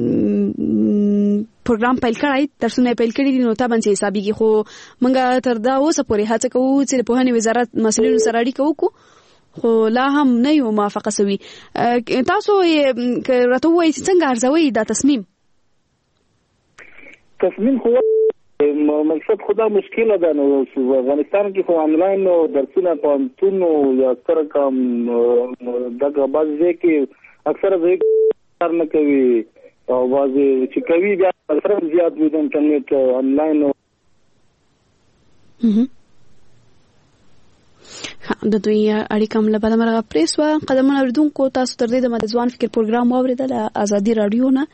S3: پروګرام پیل کړی درسونه پیل کړي دي نو طبعا چې حسابېږي خو موږ تر دا اوسه پورې هڅه کوو چې د پوهنې وزارت مسؤلینو سره اړیکه وکړو خو لا هم نه یو موافقه سوي. تاسو که راته ووایئ چې څنګه ارزوئ دا تصمیم؟
S10: تصمیم خو مقصد خدا مشکله ده نو افغانستان کې خو آنلاین درسونه پوهنتون یا اکثره کم دغه بعض ځای کې اکثره ځای کار نه کوي او بعضې چې کوي بیا سره زیات وي د انټرنیټ آنلاین.
S3: د دوی اړیکه هم له بده مرغه پرې سوه. قدمونه اورېدونکو تاسو تر دې دمه د ځوان فکر پروګرام واورېده له ازادي راډیو نه.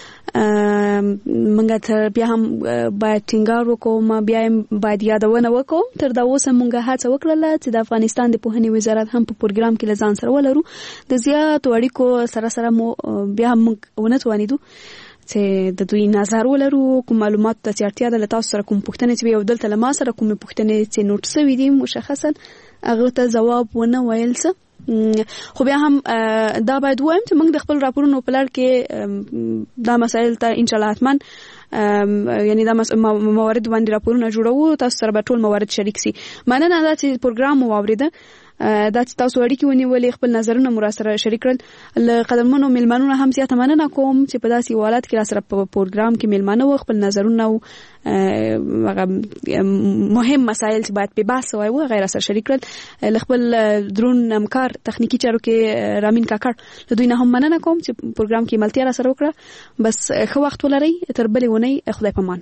S3: منګه تر بیا هم باید ټینګار وکړو بیا هم باید یادونه وکړو تر دا اوسه مونږه هڅه وکړله چې د افغانستان د پوهنې وزارت هم په پروګرام کې له ځان سره ولرو. د زیاتو اړیکو سره سره مو بیا هم موږ ونه توانېدو چې د دوی نظر ولرو کوم معلومات ته چې اړتیا ده له تاسو سره کوم پوښتنې چې یو دلته له ما سره کومې پوښتنې چې نوټ سوي دي مشخصا هغه ته ځواب ونه ویل څه. خو بیا هم دا باید وایم چې موږ د خپل راپورونو په لړ کې دا مسایل ته ان شاء الله حتما یعنی دا موارد باندې راپورونه جوړوو تاسو سره به ټول موارد شریک سي. مننه دا چې پروګرام مو واوریده دا چې تاسو اړیکې ونیولې خپل نظرونه مو را سره شریک کړل. له قدمونو میلمنونو هم زیاته مننه کوم چې په داسې حالت کې را سره په پروګرام کې میلمانه و خپل نظرونه او مهم مسایل چې باید په بحث وای و غیر سره شریک کړل. له خپل درون همکار تخنیکی چارو کې رامین کاکړ له دوی نه هم مننه کوم چې پروګرام کې ملتیا را سره وکړه. بس ښه وخت ولرئ تر بلې ونې خدای پامان.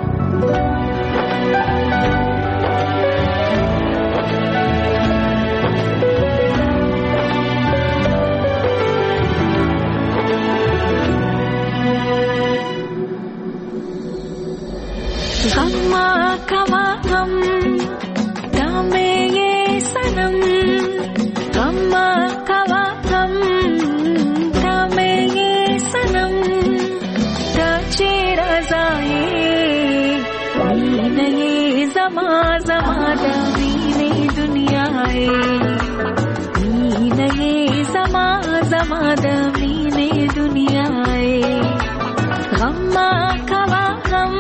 S11: गम्मा कवा गम दामे ये सनम गम्मा कवा गम दामे ये सनम ताचे रज़ाए मीने ये ज़मा ज़मा दीने दुनियाए मीने ये ज़मा ज़मा दीने दुनियाए गम्मा कवा गम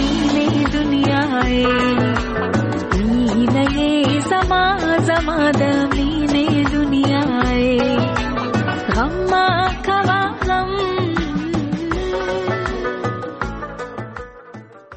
S11: Mother